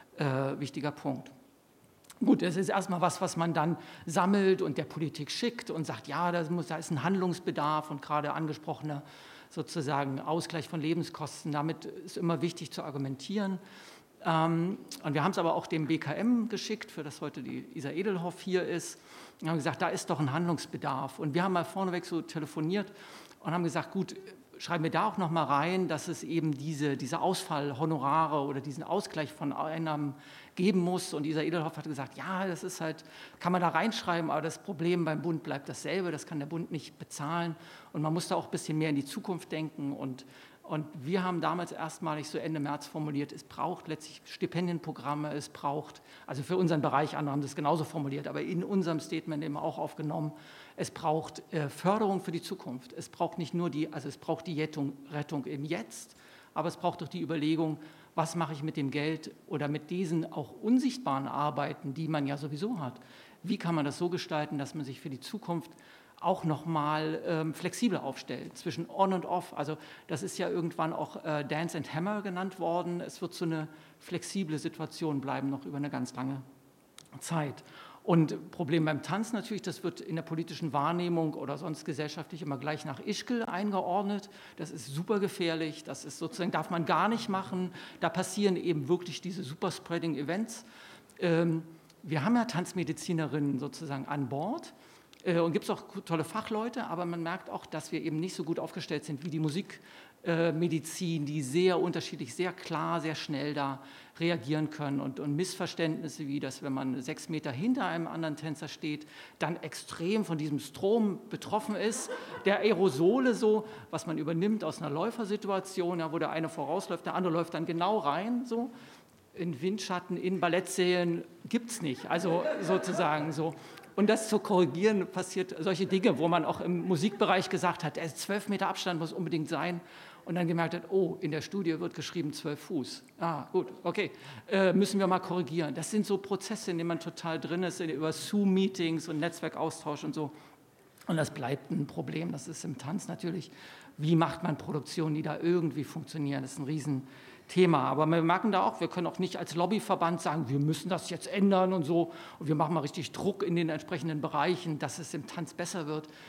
Punkt. Gut, das ist erstmal was man dann sammelt und der Politik schickt und sagt, ja, da ist ein Handlungsbedarf und gerade angesprochene sozusagen Ausgleich von Lebenskosten, damit ist immer wichtig zu argumentieren. Und wir haben es aber auch dem BKM geschickt, für das heute die Isa Edelhoff hier ist, und haben gesagt, da ist doch ein Handlungsbedarf. Und wir haben mal vorneweg so telefoniert und haben gesagt, gut, schreiben wir da auch noch mal rein, dass es eben diese Ausfallhonorare oder diesen Ausgleich von Einnahmen geben muss. Und Isa Edelhoff hat gesagt, ja, das ist halt, kann man da reinschreiben, aber das Problem beim Bund bleibt dasselbe, das kann der Bund nicht bezahlen. Und man muss da auch ein bisschen mehr in die Zukunft denken. Und wir haben damals erstmalig so Ende März formuliert, es braucht letztlich Stipendienprogramme, es braucht, also für unseren Bereich, andere haben das genauso formuliert, aber in unserem Statement eben auch aufgenommen, es braucht Förderung für die Zukunft. Es braucht nicht nur es braucht die Rettung im Jetzt, aber es braucht auch die Überlegung, was mache ich mit dem Geld oder mit diesen auch unsichtbaren Arbeiten, die man ja sowieso hat. Wie kann man das so gestalten, dass man sich für die Zukunft auch nochmal flexibler aufstellt, zwischen On und Off. Also das ist ja irgendwann auch Dance and Hammer genannt worden. Es wird so eine flexible Situation bleiben, noch über eine ganz lange Zeit. Und Problem beim Tanz natürlich, das wird in der politischen Wahrnehmung oder sonst gesellschaftlich immer gleich nach Ischgl eingeordnet. Das ist super gefährlich, das ist sozusagen, darf man gar nicht machen. Da passieren eben wirklich diese Superspreading-Events. Wir haben ja Tanzmedizinerinnen sozusagen an Bord. Und gibt es auch tolle Fachleute, aber man merkt auch, dass wir eben nicht so gut aufgestellt sind wie die Musikmedizin, die sehr unterschiedlich, sehr klar, sehr schnell da reagieren können. Und Missverständnisse wie, dass wenn man 6 Meter hinter einem anderen Tänzer steht, dann extrem von diesem Strom betroffen ist. Der Aerosole so, was man übernimmt aus einer Läufersituation, ja, wo der eine vorausläuft, der andere läuft dann genau rein, so. In Windschatten, in Ballettsälen gibt es nicht, also sozusagen so. Und das zu korrigieren, passiert solche Dinge, wo man auch im Musikbereich gesagt hat, 12 Meter Abstand muss unbedingt sein. Und dann gemerkt hat, oh, in der Studie wird geschrieben 12 Fuß. Ah, gut, okay, müssen wir mal korrigieren. Das sind so Prozesse, in denen man total drin ist, über Zoom-Meetings und Netzwerkaustausch und so. Und das bleibt ein Problem. Das ist im Tanz natürlich, wie macht man Produktionen, die da irgendwie funktionieren. Das ist ein Riesenthema. Aber wir merken da auch, wir können auch nicht als Lobbyverband sagen, wir müssen das jetzt ändern und so. Und wir machen mal richtig Druck in den entsprechenden Bereichen, dass es im Tanz besser wird.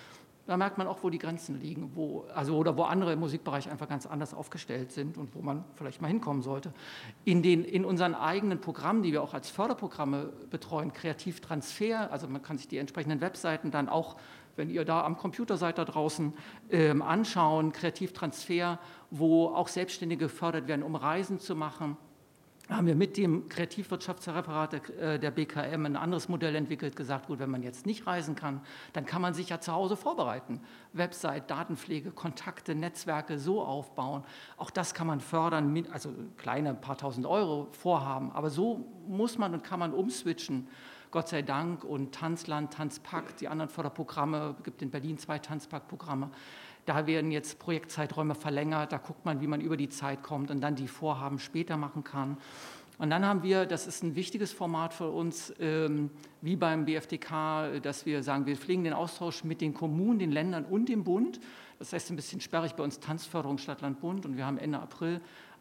Da merkt man auch, wo die Grenzen liegen, oder wo andere im Musikbereich einfach ganz anders aufgestellt sind und wo man vielleicht mal hinkommen sollte. In unseren eigenen Programmen, die wir auch als Förderprogramme betreuen, Kreativtransfer, also man kann sich die entsprechenden Webseiten dann auch, wenn ihr da am Computer seid da draußen, anschauen, Kreativtransfer, wo auch Selbstständige gefördert werden, um Reisen zu machen. Haben wir mit dem Kreativwirtschaftsreferat der BKM ein anderes Modell entwickelt, gesagt, gut, wenn man jetzt nicht reisen kann, dann kann man sich ja zu Hause vorbereiten. Website, Datenpflege, Kontakte, Netzwerke so aufbauen. Auch das kann man fördern, also kleine paar tausend Euro Vorhaben. Aber so muss man und kann man umswitchen. Gott sei Dank, und Tanzland, Tanzpakt, die anderen Förderprogramme, es gibt in Berlin 2 Tanzpaktprogramme. Da werden jetzt Projektzeiträume verlängert, da guckt man, wie man über die Zeit kommt und dann die Vorhaben später machen kann. Und dann haben wir, das ist ein wichtiges Format für uns, wie beim BFDK, dass wir sagen, wir pflegen den Austausch mit den Kommunen, den Ländern und dem Bund. Das heißt ein bisschen sperrig bei uns Tanzförderung Stadt, Land, Bund, und wir haben Ende April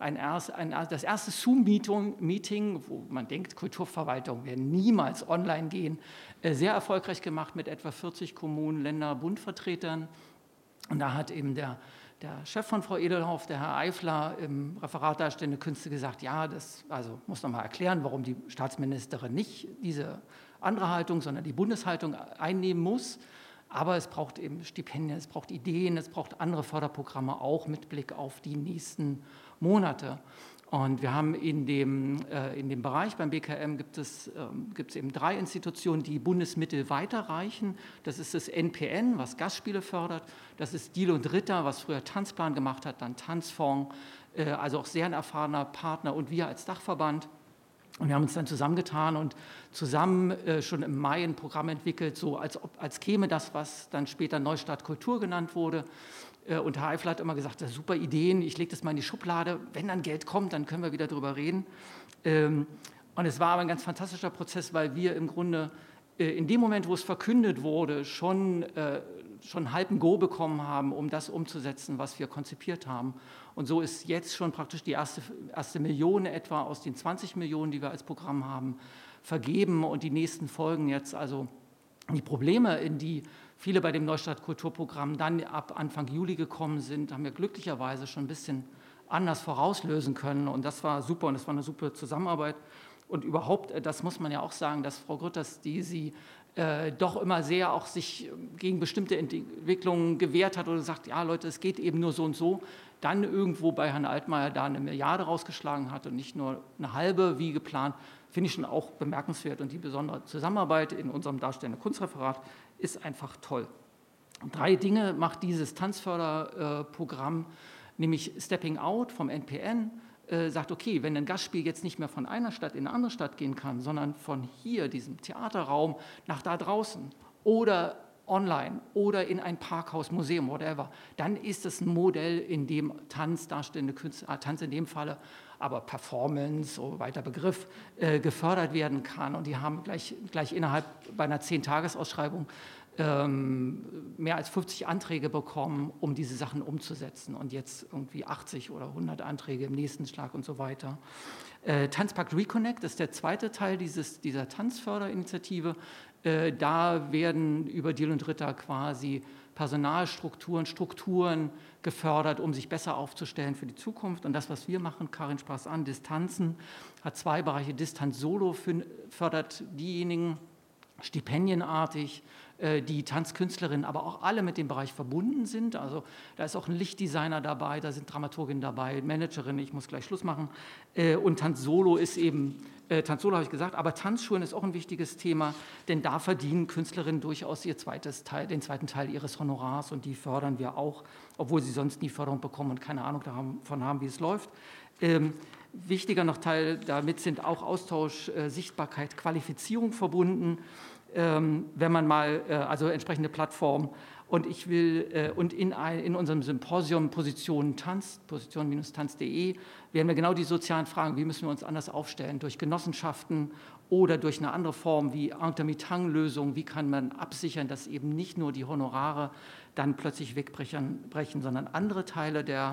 das erste Zoom-Meeting, wo man denkt, Kulturverwaltung werden niemals online gehen, sehr erfolgreich gemacht mit etwa 40 Kommunen, Länder, Bundvertretern. Und da hat eben der Chef von Frau Edelhoff, der Herr Eifler, im Referat Darstellende Künste gesagt, ja, das muss noch mal erklären, warum die Staatsministerin nicht diese andere Haltung, sondern die Bundeshaltung einnehmen muss. Aber es braucht eben Stipendien, es braucht Ideen, es braucht andere Förderprogramme, auch mit Blick auf die nächsten Monate. Und wir haben in dem Bereich beim BKM gibt es eben 3 Institutionen, die Bundesmittel weiterreichen. Das ist das NPN, was Gastspiele fördert. Das ist Diel und Ritter, was früher Tanzplan gemacht hat, dann Tanzfonds, also auch sehr ein erfahrener Partner, und wir als Dachverband. Und wir haben uns dann zusammengetan und zusammen schon im Mai ein Programm entwickelt, so als käme das, was dann später Neustart Kultur genannt wurde. Und Herr Eifler hat immer gesagt, das sind super Ideen, ich lege das mal in die Schublade, wenn dann Geld kommt, dann können wir wieder drüber reden. Und es war aber ein ganz fantastischer Prozess, weil wir im Grunde in dem Moment, wo es verkündet wurde, schon halb ein Go bekommen haben, um das umzusetzen, was wir konzipiert haben. Und so ist jetzt schon praktisch die erste Million etwa aus den 20 Millionen, die wir als Programm haben, vergeben, und die nächsten folgen jetzt. Also die Probleme, in die viele bei dem Neustart Kulturprogramm dann ab Anfang Juli gekommen sind, haben wir glücklicherweise schon ein bisschen anders vorauslösen können, und das war super, und das war eine super Zusammenarbeit. Und überhaupt, das muss man ja auch sagen, dass Frau Grütters, die sie doch immer sehr auch sich gegen bestimmte Entwicklungen gewehrt hat oder sagt, ja Leute, es geht eben nur so und so, dann irgendwo bei Herrn Altmaier da 1 Milliarde rausgeschlagen hat und nicht nur eine halbe wie geplant, finde ich schon auch bemerkenswert. Und die besondere Zusammenarbeit in unserem Darstellenden Kunstreferat ist einfach toll. 3 Dinge macht dieses Tanzförderprogramm, nämlich Stepping Out vom NPN, sagt, okay, wenn ein Gastspiel jetzt nicht mehr von einer Stadt in eine andere Stadt gehen kann, sondern von hier, diesem Theaterraum, nach da draußen oder online oder in ein Parkhaus, Museum, whatever, dann ist es ein Modell, in dem Tanz, darstellende Künstler, Tanz in dem Falle, aber Performance, so weiter Begriff, gefördert werden kann. Und die haben gleich innerhalb bei einer 10-Tages-Ausschreibung mehr als 50 Anträge bekommen, um diese Sachen umzusetzen, und jetzt irgendwie 80 oder 100 Anträge im nächsten Schlag und so weiter. Tanzpakt Reconnect ist der zweite Teil dieser Tanzförderinitiative. Da werden über Diel und Ritter quasi Personalstrukturen, Strukturen gefördert, um sich besser aufzustellen für die Zukunft. Und das, was wir machen, Karin sprach es an, Distanzen, hat 2 Bereiche. Distanz Solo fördert diejenigen stipendienartig, die Tanzkünstlerinnen, aber auch alle mit dem Bereich verbunden sind. Also da ist auch ein Lichtdesigner dabei, da sind Dramaturginnen dabei, Managerin, ich muss gleich Schluss machen. Und Tanz Solo ist eben, Tanz Solo habe ich gesagt, aber Tanzschulen ist auch ein wichtiges Thema, denn da verdienen Künstlerinnen durchaus den zweiten Teil ihres Honorars, und die fördern wir auch, obwohl sie sonst nie Förderung bekommen und keine Ahnung davon haben, wie es läuft. Wichtiger noch Teil, damit sind auch Austausch, Sichtbarkeit, Qualifizierung verbunden, wenn man mal, also entsprechende Plattformen. Und ich will, und in unserem Symposium Position-tanz.de werden wir genau die sozialen Fragen, wie müssen wir uns anders aufstellen, durch Genossenschaften oder durch eine andere Form wie Intermittent-Lösung, wie kann man absichern, dass eben nicht nur die Honorare dann plötzlich wegbrechen, sondern andere Teile der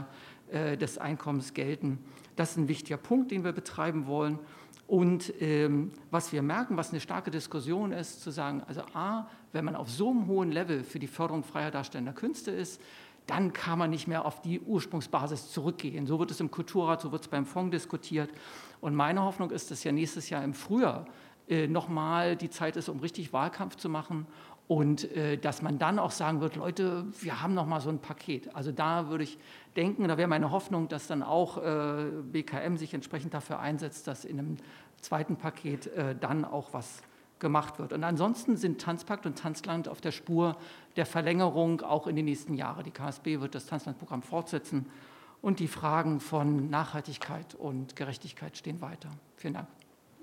des Einkommens gelten. Das ist ein wichtiger Punkt, den wir betreiben wollen. Und was wir merken, was eine starke Diskussion ist, zu sagen, also wenn man auf so einem hohen Level für die Förderung freier darstellender Künste ist, dann kann man nicht mehr auf die Ursprungsbasis zurückgehen. So wird es im Kulturrat, so wird es beim Fonds diskutiert. Und meine Hoffnung ist, dass ja nächstes Jahr im Frühjahr nochmal die Zeit ist, um richtig Wahlkampf zu machen und dass man dann auch sagen wird, Leute, wir haben nochmal so ein Paket. Also da würde ich denken, da wäre meine Hoffnung, dass dann auch BKM sich entsprechend dafür einsetzt, dass in einem zweiten Paket dann auch was gemacht wird. Und ansonsten sind Tanzpakt und Tanzland auf der Spur der Verlängerung auch in den nächsten Jahren. Die KSB wird das Tanzlandprogramm fortsetzen und die Fragen von Nachhaltigkeit und Gerechtigkeit stehen weiter. Vielen Dank.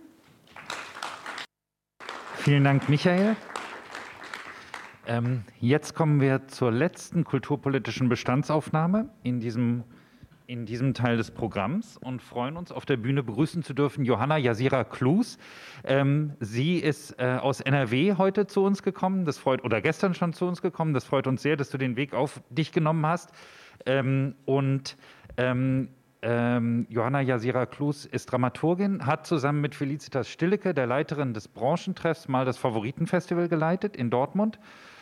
Vielen Dank, Michael. Jetzt kommen wir zur letzten kulturpolitischen Bestandsaufnahme in diesem Teil des Programms und freuen uns, auf der Bühne begrüßen zu dürfen Johanna Jasira Klus. Sie ist aus NRW heute zu uns gekommen, oder gestern schon zu uns gekommen. Das freut uns sehr, dass du den Weg auf dich genommen hast. Johanna Jasira Klus ist Dramaturgin, hat zusammen mit Felicitas Stillecke, der Leiterin des Branchentreffs, mal das Favoritenfestival geleitet in Dortmund.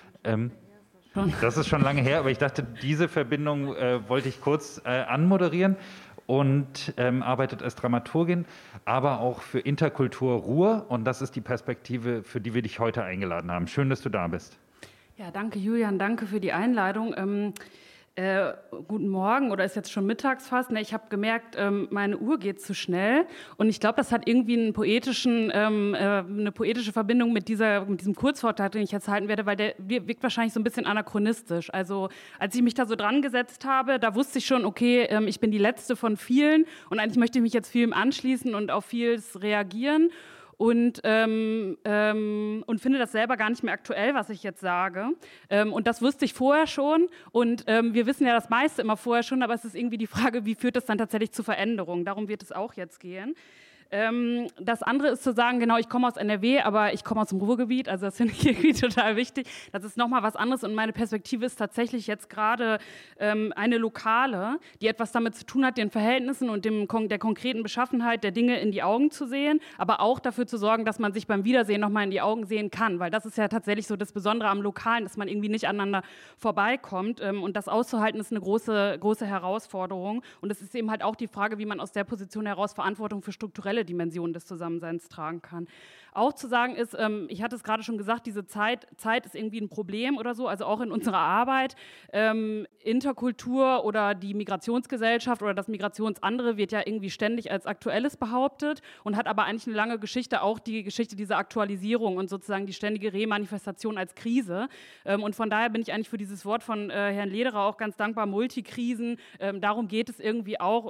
Das ist schon lange her, aber ich dachte, diese Verbindung wollte ich kurz anmoderieren und arbeitet als Dramaturgin, aber auch für Interkultur Ruhr. Und das ist die Perspektive, für die wir dich heute eingeladen haben. Schön, dass du da bist. Ja, danke Julian, danke für die Einladung. Guten Morgen, oder ist jetzt schon mittags fast. Ich habe gemerkt, meine Uhr geht zu schnell und ich glaube, das hat irgendwie eine poetische Verbindung mit diesem Kurzvortrag, den ich jetzt halten werde, weil der wirkt wahrscheinlich so ein bisschen anachronistisch. Also als ich mich da so dran gesetzt habe, da wusste ich schon, okay, ich bin die Letzte von vielen und eigentlich möchte ich mich jetzt vielem anschließen und auf vieles reagieren. Und finde das selber gar nicht mehr aktuell, was ich jetzt sage. Und das wusste ich vorher schon. Und wir wissen ja das meiste immer vorher schon, aber es ist irgendwie die Frage, wie führt es dann tatsächlich zu Veränderungen? Darum wird es auch jetzt gehen. Das andere ist zu sagen, genau, ich komme aus NRW, aber ich komme aus dem Ruhrgebiet, also das finde ich irgendwie total wichtig. Das ist nochmal was anderes und meine Perspektive ist tatsächlich jetzt gerade eine lokale, die etwas damit zu tun hat, den Verhältnissen und der konkreten Beschaffenheit der Dinge in die Augen zu sehen, aber auch dafür zu sorgen, dass man sich beim Wiedersehen nochmal in die Augen sehen kann, weil das ist ja tatsächlich so das Besondere am Lokalen, dass man irgendwie nicht aneinander vorbeikommt und das auszuhalten ist eine große, große Herausforderung und es ist eben halt auch die Frage, wie man aus der Position heraus Verantwortung für strukturelle Dimensionen des Zusammenseins tragen kann. Auch zu sagen ist, ich hatte es gerade schon gesagt, diese Zeit ist irgendwie ein Problem oder so, also auch in unserer Arbeit. Interkultur oder die Migrationsgesellschaft oder das Migrationsandere wird ja irgendwie ständig als Aktuelles behauptet und hat aber eigentlich eine lange Geschichte, auch die Geschichte dieser Aktualisierung und sozusagen die ständige Remanifestation als Krise. Und von daher bin ich eigentlich für dieses Wort von Herrn Lederer auch ganz dankbar, Multikrisen. Darum geht es irgendwie auch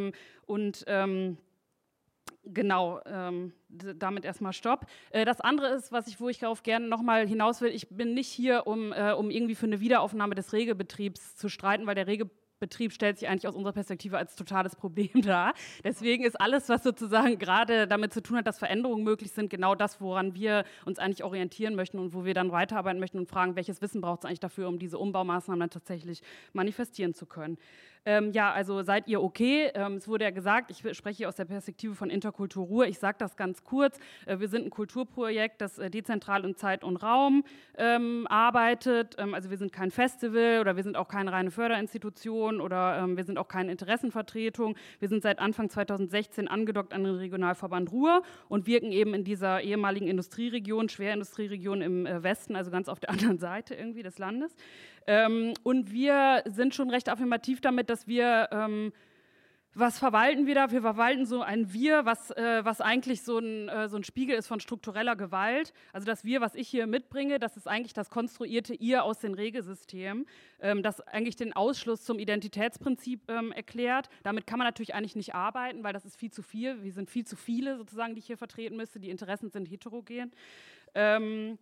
genau, damit erstmal Stopp. Das andere ist, wo ich darauf gerne nochmal hinaus will, ich bin nicht hier, um irgendwie für eine Wiederaufnahme des Regelbetriebs zu streiten, weil der Regelbetrieb stellt sich eigentlich aus unserer Perspektive als totales Problem dar. Deswegen ist alles, was sozusagen gerade damit zu tun hat, dass Veränderungen möglich sind, genau das, woran wir uns eigentlich orientieren möchten und wo wir dann weiterarbeiten möchten und fragen, welches Wissen braucht es eigentlich dafür, um diese Umbaumaßnahmen dann tatsächlich manifestieren zu können. Ja, also seid ihr okay? Es wurde ja gesagt, ich spreche hier aus der Perspektive von Interkultur Ruhr. Ich sage das ganz kurz. Wir sind ein Kulturprojekt, das dezentral in Zeit und Raum arbeitet. Also wir sind kein Festival oder wir sind auch keine reine Förderinstitution oder wir sind auch keine Interessenvertretung. Wir sind seit Anfang 2016 angedockt an den Regionalverband Ruhr und wirken eben in dieser ehemaligen Industrieregion, Schwerindustrieregion im Westen, also ganz auf der anderen Seite irgendwie des Landes. Und wir sind schon recht affirmativ damit, dass wir, was verwalten wir da? Wir verwalten so ein Wir, was eigentlich so ein Spiegel ist von struktureller Gewalt. Also das Wir, was ich hier mitbringe, das ist eigentlich das konstruierte Ihr aus den Regelsystemen, das eigentlich den Ausschluss zum Identitätsprinzip erklärt. Damit kann man natürlich eigentlich nicht arbeiten, weil das ist viel zu viel. Wir sind viel zu viele sozusagen, die ich hier vertreten müsste. Die Interessen sind heterogen.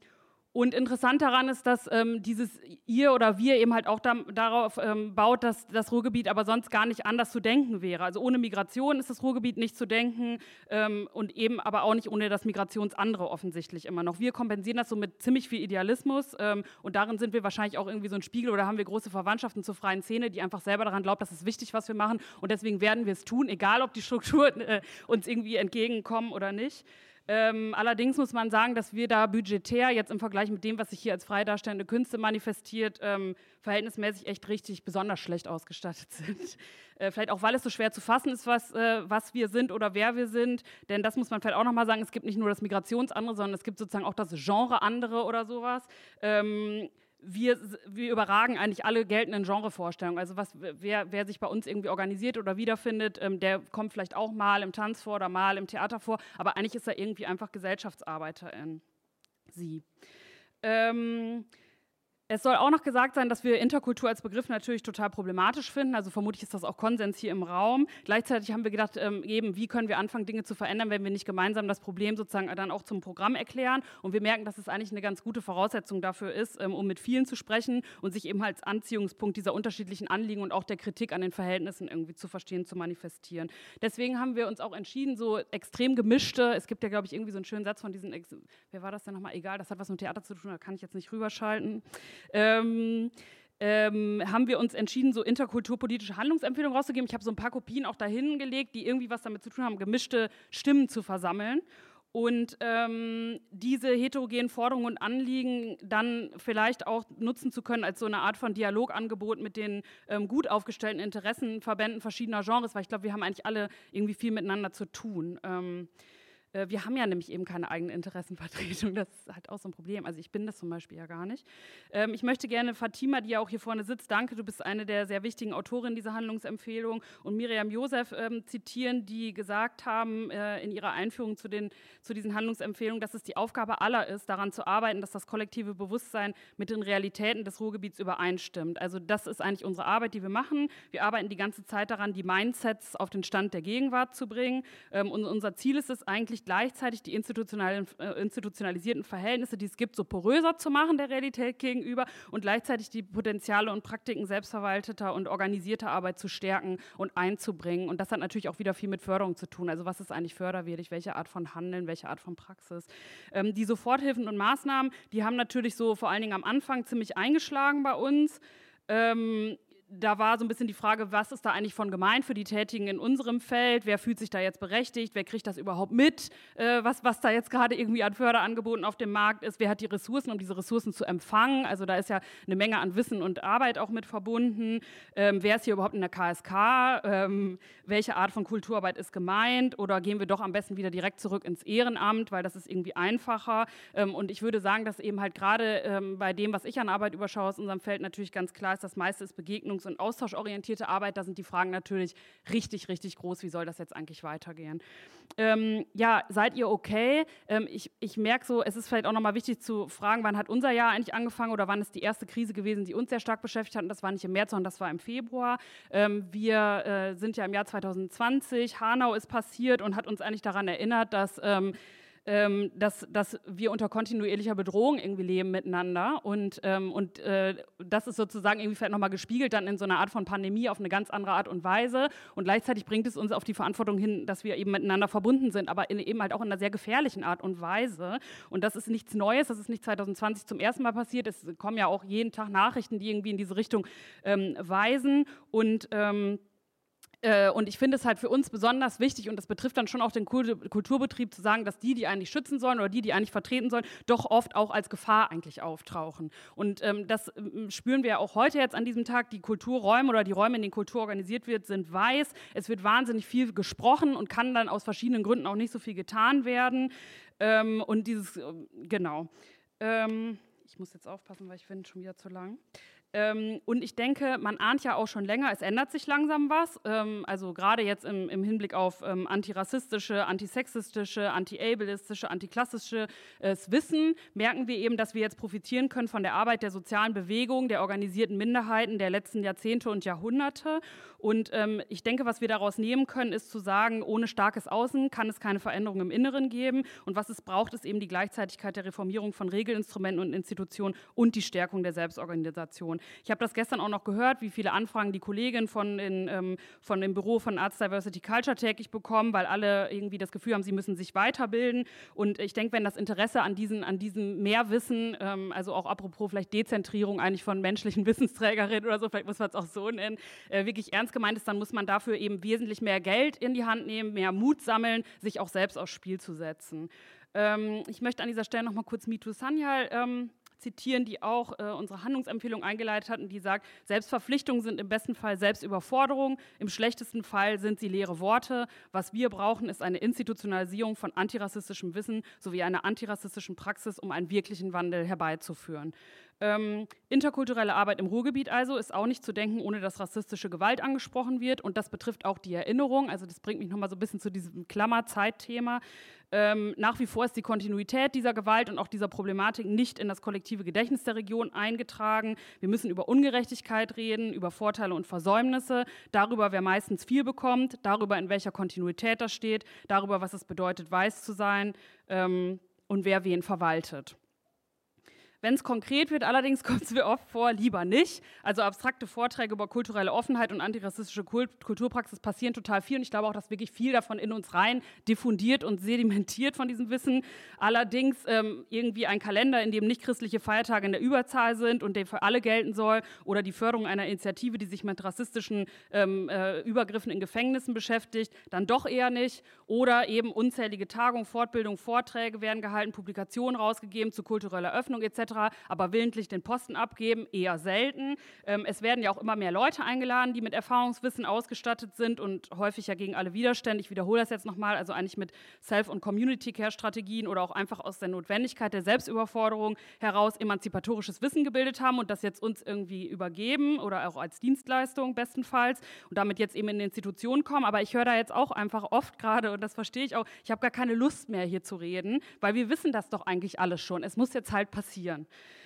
Und interessant daran ist, dass dieses ihr oder wir eben halt auch darauf baut, dass das Ruhrgebiet aber sonst gar nicht anders zu denken wäre. Also ohne Migration ist das Ruhrgebiet nicht zu denken und eben aber auch nicht ohne das Migrationsandere offensichtlich immer noch. Wir kompensieren das so mit ziemlich viel Idealismus und darin sind wir wahrscheinlich auch irgendwie so ein Spiegel oder haben wir große Verwandtschaften zur freien Szene, die einfach selber daran glaubt, das ist wichtig, was wir machen und deswegen werden wir es tun, egal ob die Strukturen uns irgendwie entgegenkommen oder nicht. Allerdings muss man sagen, dass wir da budgetär jetzt im Vergleich mit dem, was sich hier als frei darstellende Künste manifestiert, verhältnismäßig echt richtig besonders schlecht ausgestattet sind. Vielleicht auch, weil es so schwer zu fassen ist, was wir sind oder wer wir sind. Denn das muss man vielleicht auch nochmal sagen, es gibt nicht nur das Migrationsandere, sondern es gibt sozusagen auch das Genre andere oder sowas. Wir überragen eigentlich alle geltenden Genrevorstellungen. Also wer sich bei uns irgendwie organisiert oder wiederfindet, der kommt vielleicht auch mal im Tanz vor oder mal im Theater vor, aber eigentlich ist er irgendwie einfach Gesellschaftsarbeiterin. Sie. Es soll auch noch gesagt sein, dass wir Interkultur als Begriff natürlich total problematisch finden. Also vermutlich ist das auch Konsens hier im Raum. Gleichzeitig haben wir gedacht, wie können wir anfangen, Dinge zu verändern, wenn wir nicht gemeinsam das Problem sozusagen dann auch zum Programm erklären. Und wir merken, dass es eigentlich eine ganz gute Voraussetzung dafür ist, um mit vielen zu sprechen und sich eben als Anziehungspunkt dieser unterschiedlichen Anliegen und auch der Kritik an den Verhältnissen irgendwie zu verstehen, zu manifestieren. Deswegen haben wir uns auch entschieden, so extrem gemischte, es gibt ja, glaube ich, irgendwie so einen schönen Satz von diesen, wer war das denn nochmal? Egal, das hat was mit Theater zu tun, da kann ich jetzt nicht rüberschalten. Haben wir uns entschieden, so interkulturpolitische Handlungsempfehlungen rauszugeben. Ich habe so ein paar Kopien auch dahin gelegt, die irgendwie was damit zu tun haben, gemischte Stimmen zu versammeln und diese heterogenen Forderungen und Anliegen dann vielleicht auch nutzen zu können als so eine Art von Dialogangebot mit den gut aufgestellten Interessenverbänden verschiedener Genres, weil ich glaube, wir haben eigentlich alle irgendwie viel miteinander zu tun. Wir haben ja nämlich eben keine eigene Interessenvertretung, das ist halt auch so ein Problem. Also ich bin das zum Beispiel ja gar nicht. Ich möchte gerne Fatima, die ja auch hier vorne sitzt, danke, du bist eine der sehr wichtigen Autorinnen dieser Handlungsempfehlung, und Miriam Josef zitieren, die gesagt haben in ihrer Einführung zu diesen Handlungsempfehlungen, dass es die Aufgabe aller ist, daran zu arbeiten, dass das kollektive Bewusstsein mit den Realitäten des Ruhrgebiets übereinstimmt. Also das ist eigentlich unsere Arbeit, die wir machen. Wir arbeiten die ganze Zeit daran, die Mindsets auf den Stand der Gegenwart zu bringen. Und unser Ziel ist es eigentlich, gleichzeitig die institutionalisierten Verhältnisse, die es gibt, so poröser zu machen der Realität gegenüber und gleichzeitig die Potenziale und Praktiken selbstverwalteter und organisierter Arbeit zu stärken und einzubringen. Und das hat natürlich auch wieder viel mit Förderung zu tun. Also was ist eigentlich förderwürdig, welche Art von Handeln, welche Art von Praxis. Die Soforthilfen und Maßnahmen, die haben natürlich so vor allen Dingen am Anfang ziemlich eingeschlagen bei uns. Da war so ein bisschen die Frage, was ist da eigentlich von gemeint für die Tätigen in unserem Feld? Wer fühlt sich da jetzt berechtigt? Wer kriegt das überhaupt mit, was da jetzt gerade irgendwie an Förderangeboten auf dem Markt ist? Wer hat die Ressourcen, um diese Ressourcen zu empfangen? Also da ist ja eine Menge an Wissen und Arbeit auch mit verbunden. Wer ist hier überhaupt in der KSK? Welche Art von Kulturarbeit ist gemeint? Oder gehen wir doch am besten wieder direkt zurück ins Ehrenamt, weil das ist irgendwie einfacher? Und ich würde sagen, dass eben halt gerade bei dem, was ich an Arbeit überschaue aus unserem Feld, natürlich ganz klar ist, das meiste ist Begegnungs- und austauschorientierte Arbeit, da sind die Fragen natürlich richtig, richtig groß. Wie soll das jetzt eigentlich weitergehen? Ja, seid ihr okay? Ich merke so, es ist vielleicht auch nochmal wichtig zu fragen, wann hat unser Jahr eigentlich angefangen oder wann ist die erste Krise gewesen, die uns sehr stark beschäftigt hat? Und das war nicht im März, sondern das war im Februar. Wir sind ja im Jahr 2020, Hanau ist passiert und hat uns eigentlich daran erinnert, dass wir unter kontinuierlicher Bedrohung irgendwie leben miteinander und das ist sozusagen irgendwie vielleicht nochmal gespiegelt dann in so einer Art von Pandemie auf eine ganz andere Art und Weise und gleichzeitig bringt es uns auf die Verantwortung hin, dass wir eben miteinander verbunden sind, aber eben halt auch in einer sehr gefährlichen Art und Weise und das ist nichts Neues, das ist nicht 2020 zum ersten Mal passiert, es kommen ja auch jeden Tag Nachrichten, die irgendwie in diese Richtung weisen und ich finde es halt für uns besonders wichtig, und das betrifft dann schon auch den Kulturbetrieb, zu sagen, dass die eigentlich schützen sollen oder die eigentlich vertreten sollen, doch oft auch als Gefahr eigentlich auftauchen. Und das spüren wir auch heute jetzt an diesem Tag. Die Kulturräume oder die Räume, in denen Kultur organisiert wird, sind weiß. Es wird wahnsinnig viel gesprochen und kann dann aus verschiedenen Gründen auch nicht so viel getan werden. Und dieses, genau. Ich muss jetzt aufpassen, weil ich finde schon wieder zu lang. Und ich denke, man ahnt ja auch schon länger, es ändert sich langsam was. Also gerade jetzt im Hinblick auf antirassistische, antisexistische, anti-ableistische, antiklassische Wissen, merken wir eben, dass wir jetzt profitieren können von der Arbeit der sozialen Bewegung, der organisierten Minderheiten der letzten Jahrzehnte und Jahrhunderte. Und ich denke, was wir daraus nehmen können, ist zu sagen, ohne starkes Außen kann es keine Veränderung im Inneren geben. Und was es braucht, ist eben die Gleichzeitigkeit der Reformierung von Regelinstrumenten und Institutionen und die Stärkung der Selbstorganisation. Ich habe das gestern auch noch gehört, wie viele Anfragen die Kolleginnen von dem Büro von Arts Diversity Culture täglich bekommen, weil alle irgendwie das Gefühl haben, sie müssen sich weiterbilden. Und ich denke, wenn das Interesse an diesem Mehrwissen, also auch apropos vielleicht Dezentrierung eigentlich von menschlichen Wissensträgerinnen oder so, vielleicht muss man es auch so nennen, wirklich ernst gemeint ist, dann muss man dafür eben wesentlich mehr Geld in die Hand nehmen, mehr Mut sammeln, sich auch selbst aufs Spiel zu setzen. Ich möchte an dieser Stelle noch mal kurz Mitu Sanyal zitieren, die auch unsere Handlungsempfehlung eingeleitet hat und die sagt, Selbstverpflichtungen sind im besten Fall Selbstüberforderung, im schlechtesten Fall sind sie leere Worte. Was wir brauchen, ist eine Institutionalisierung von antirassistischem Wissen sowie einer antirassistischen Praxis, um einen wirklichen Wandel herbeizuführen. Interkulturelle Arbeit im Ruhrgebiet also ist auch nicht zu denken, ohne dass rassistische Gewalt angesprochen wird und das betrifft auch die Erinnerung, also das bringt mich nochmal so ein bisschen zu diesem Klammerzeitthema. Nach wie vor ist die Kontinuität dieser Gewalt und auch dieser Problematik nicht in das kollektive Gedächtnis der Region eingetragen. Wir müssen über Ungerechtigkeit reden, über Vorteile und Versäumnisse, darüber, wer meistens viel bekommt, darüber, in welcher Kontinuität das steht, darüber, was es bedeutet, weiß zu sein und wer wen verwaltet. Wenn es konkret wird, allerdings kommt es mir oft vor, lieber nicht. Also abstrakte Vorträge über kulturelle Offenheit und antirassistische Kulturpraxis passieren total viel. Und ich glaube auch, dass wirklich viel davon in uns rein diffundiert und sedimentiert von diesem Wissen. Allerdings irgendwie ein Kalender, in dem nicht christliche Feiertage in der Überzahl sind und der für alle gelten soll oder die Förderung einer Initiative, die sich mit rassistischen Übergriffen in Gefängnissen beschäftigt, dann doch eher nicht. Oder eben unzählige Tagungen, Fortbildungen, Vorträge werden gehalten, Publikationen rausgegeben zu kultureller Öffnung etc., aber willentlich den Posten abgeben, eher selten. Es werden ja auch immer mehr Leute eingeladen, die mit Erfahrungswissen ausgestattet sind und häufig ja gegen alle Widerstände. Ich wiederhole das jetzt nochmal, also eigentlich mit Self- und Community-Care-Strategien oder auch einfach aus der Notwendigkeit der Selbstüberforderung heraus emanzipatorisches Wissen gebildet haben und das jetzt uns irgendwie übergeben oder auch als Dienstleistung bestenfalls und damit jetzt eben in Institutionen kommen. Aber ich höre da jetzt auch einfach oft gerade, und das verstehe ich auch, ich habe gar keine Lust mehr hier zu reden, weil wir wissen das doch eigentlich alles schon. Es muss jetzt halt passieren.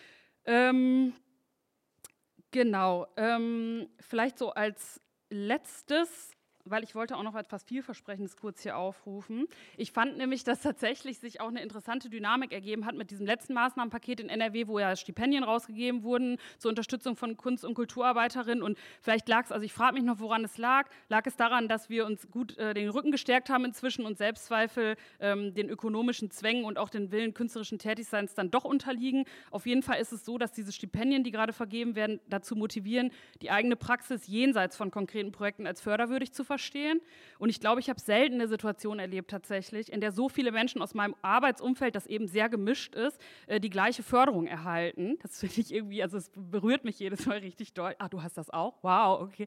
Genau, vielleicht so als letztes, weil ich wollte auch noch etwas Vielversprechendes kurz hier aufrufen. Ich fand nämlich, dass tatsächlich sich auch eine interessante Dynamik ergeben hat mit diesem letzten Maßnahmenpaket in NRW, wo ja Stipendien rausgegeben wurden zur Unterstützung von Kunst- und Kulturarbeiterinnen. Und vielleicht lag es, also ich frage mich noch, woran es lag. Lag es daran, dass wir uns gut den Rücken gestärkt haben inzwischen und Selbstzweifel den ökonomischen Zwängen und auch den Willen künstlerischen Tätigseins dann doch unterliegen? Auf jeden Fall ist es so, dass diese Stipendien, die gerade vergeben werden, dazu motivieren, die eigene Praxis jenseits von konkreten Projekten als förderwürdig zu verstehen. Und ich glaube, ich habe selten eine Situation erlebt tatsächlich, in der so viele Menschen aus meinem Arbeitsumfeld, das eben sehr gemischt ist, die gleiche Förderung erhalten. Das finde ich irgendwie, also es berührt mich jedes Mal richtig doll. Ah, du hast das auch? Wow, okay.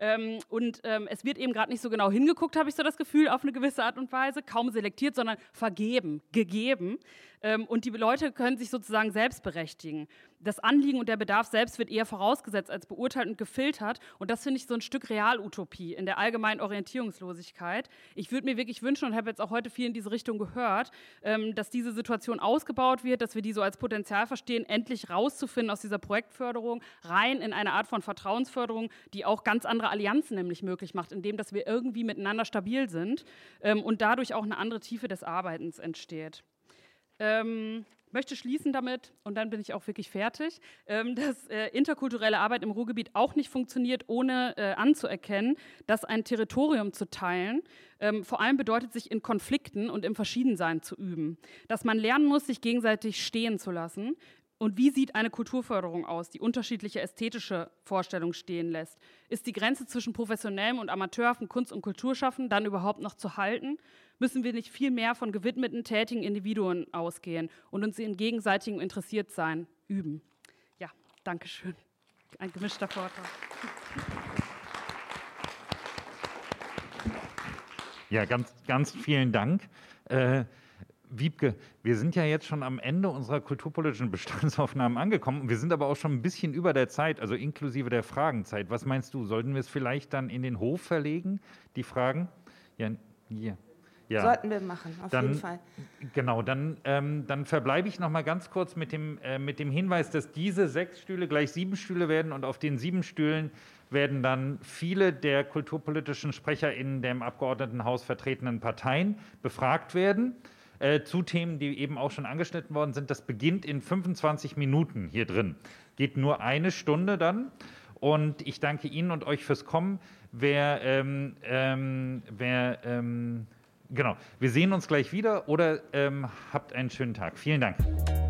Es wird eben gerade nicht so genau hingeguckt, habe ich so das Gefühl, auf eine gewisse Art und Weise. Kaum selektiert, sondern vergeben, gegeben. Und die Leute können sich sozusagen selbst berechtigen. Das Anliegen und der Bedarf selbst wird eher vorausgesetzt als beurteilt und gefiltert. Und das finde ich so ein Stück Realutopie in der allgemeinen Orientierungslosigkeit. Ich würde mir wirklich wünschen und habe jetzt auch heute viel in diese Richtung gehört, dass diese Situation ausgebaut wird, dass wir die so als Potenzial verstehen, endlich rauszufinden aus dieser Projektförderung, rein in eine Art von Vertrauensförderung, die auch ganz andere Allianzen nämlich möglich macht, indem dass wir irgendwie miteinander stabil sind und dadurch auch eine andere Tiefe des Arbeitens entsteht. Möchte schließen damit, und dann bin ich auch wirklich fertig, dass interkulturelle Arbeit im Ruhrgebiet auch nicht funktioniert, ohne anzuerkennen, dass ein Territorium zu teilen vor allem bedeutet, sich in Konflikten und im Verschiedensein zu üben. Dass man lernen muss, sich gegenseitig stehen zu lassen. Und wie sieht eine Kulturförderung aus, die unterschiedliche ästhetische Vorstellungen stehen lässt? Ist die Grenze zwischen professionellem und amateurhaftem Kunst- und Kulturschaffen dann überhaupt noch zu halten? Müssen wir nicht viel mehr von gewidmeten, tätigen Individuen ausgehen und uns in gegenseitigem Interessiertsein üben? Ja, danke schön. Ein gemischter Vortrag. Ja, ganz vielen Dank. Wiebke, wir sind ja jetzt schon am Ende unserer kulturpolitischen Bestandsaufnahmen angekommen. Wir sind aber auch schon ein bisschen über der Zeit, also inklusive der Fragenzeit. Was meinst du, sollten wir es vielleicht dann in den Hof verlegen, die Fragen? Ja, hier. Ja. Sollten wir machen, auf jeden Fall. Genau, dann verbleibe ich noch mal ganz kurz mit dem Hinweis, dass diese 6 Stühle gleich 7 Stühle werden und auf den 7 Stühlen werden dann viele der kulturpolitischen SprecherInnen der im Abgeordnetenhaus vertretenen Parteien befragt werden zu Themen, die eben auch schon angeschnitten worden sind. Das beginnt in 25 Minuten hier drin. Geht nur 1 Stunde dann. Und ich danke Ihnen und euch fürs Kommen. Genau, wir sehen uns gleich wieder oder habt einen schönen Tag. Vielen Dank.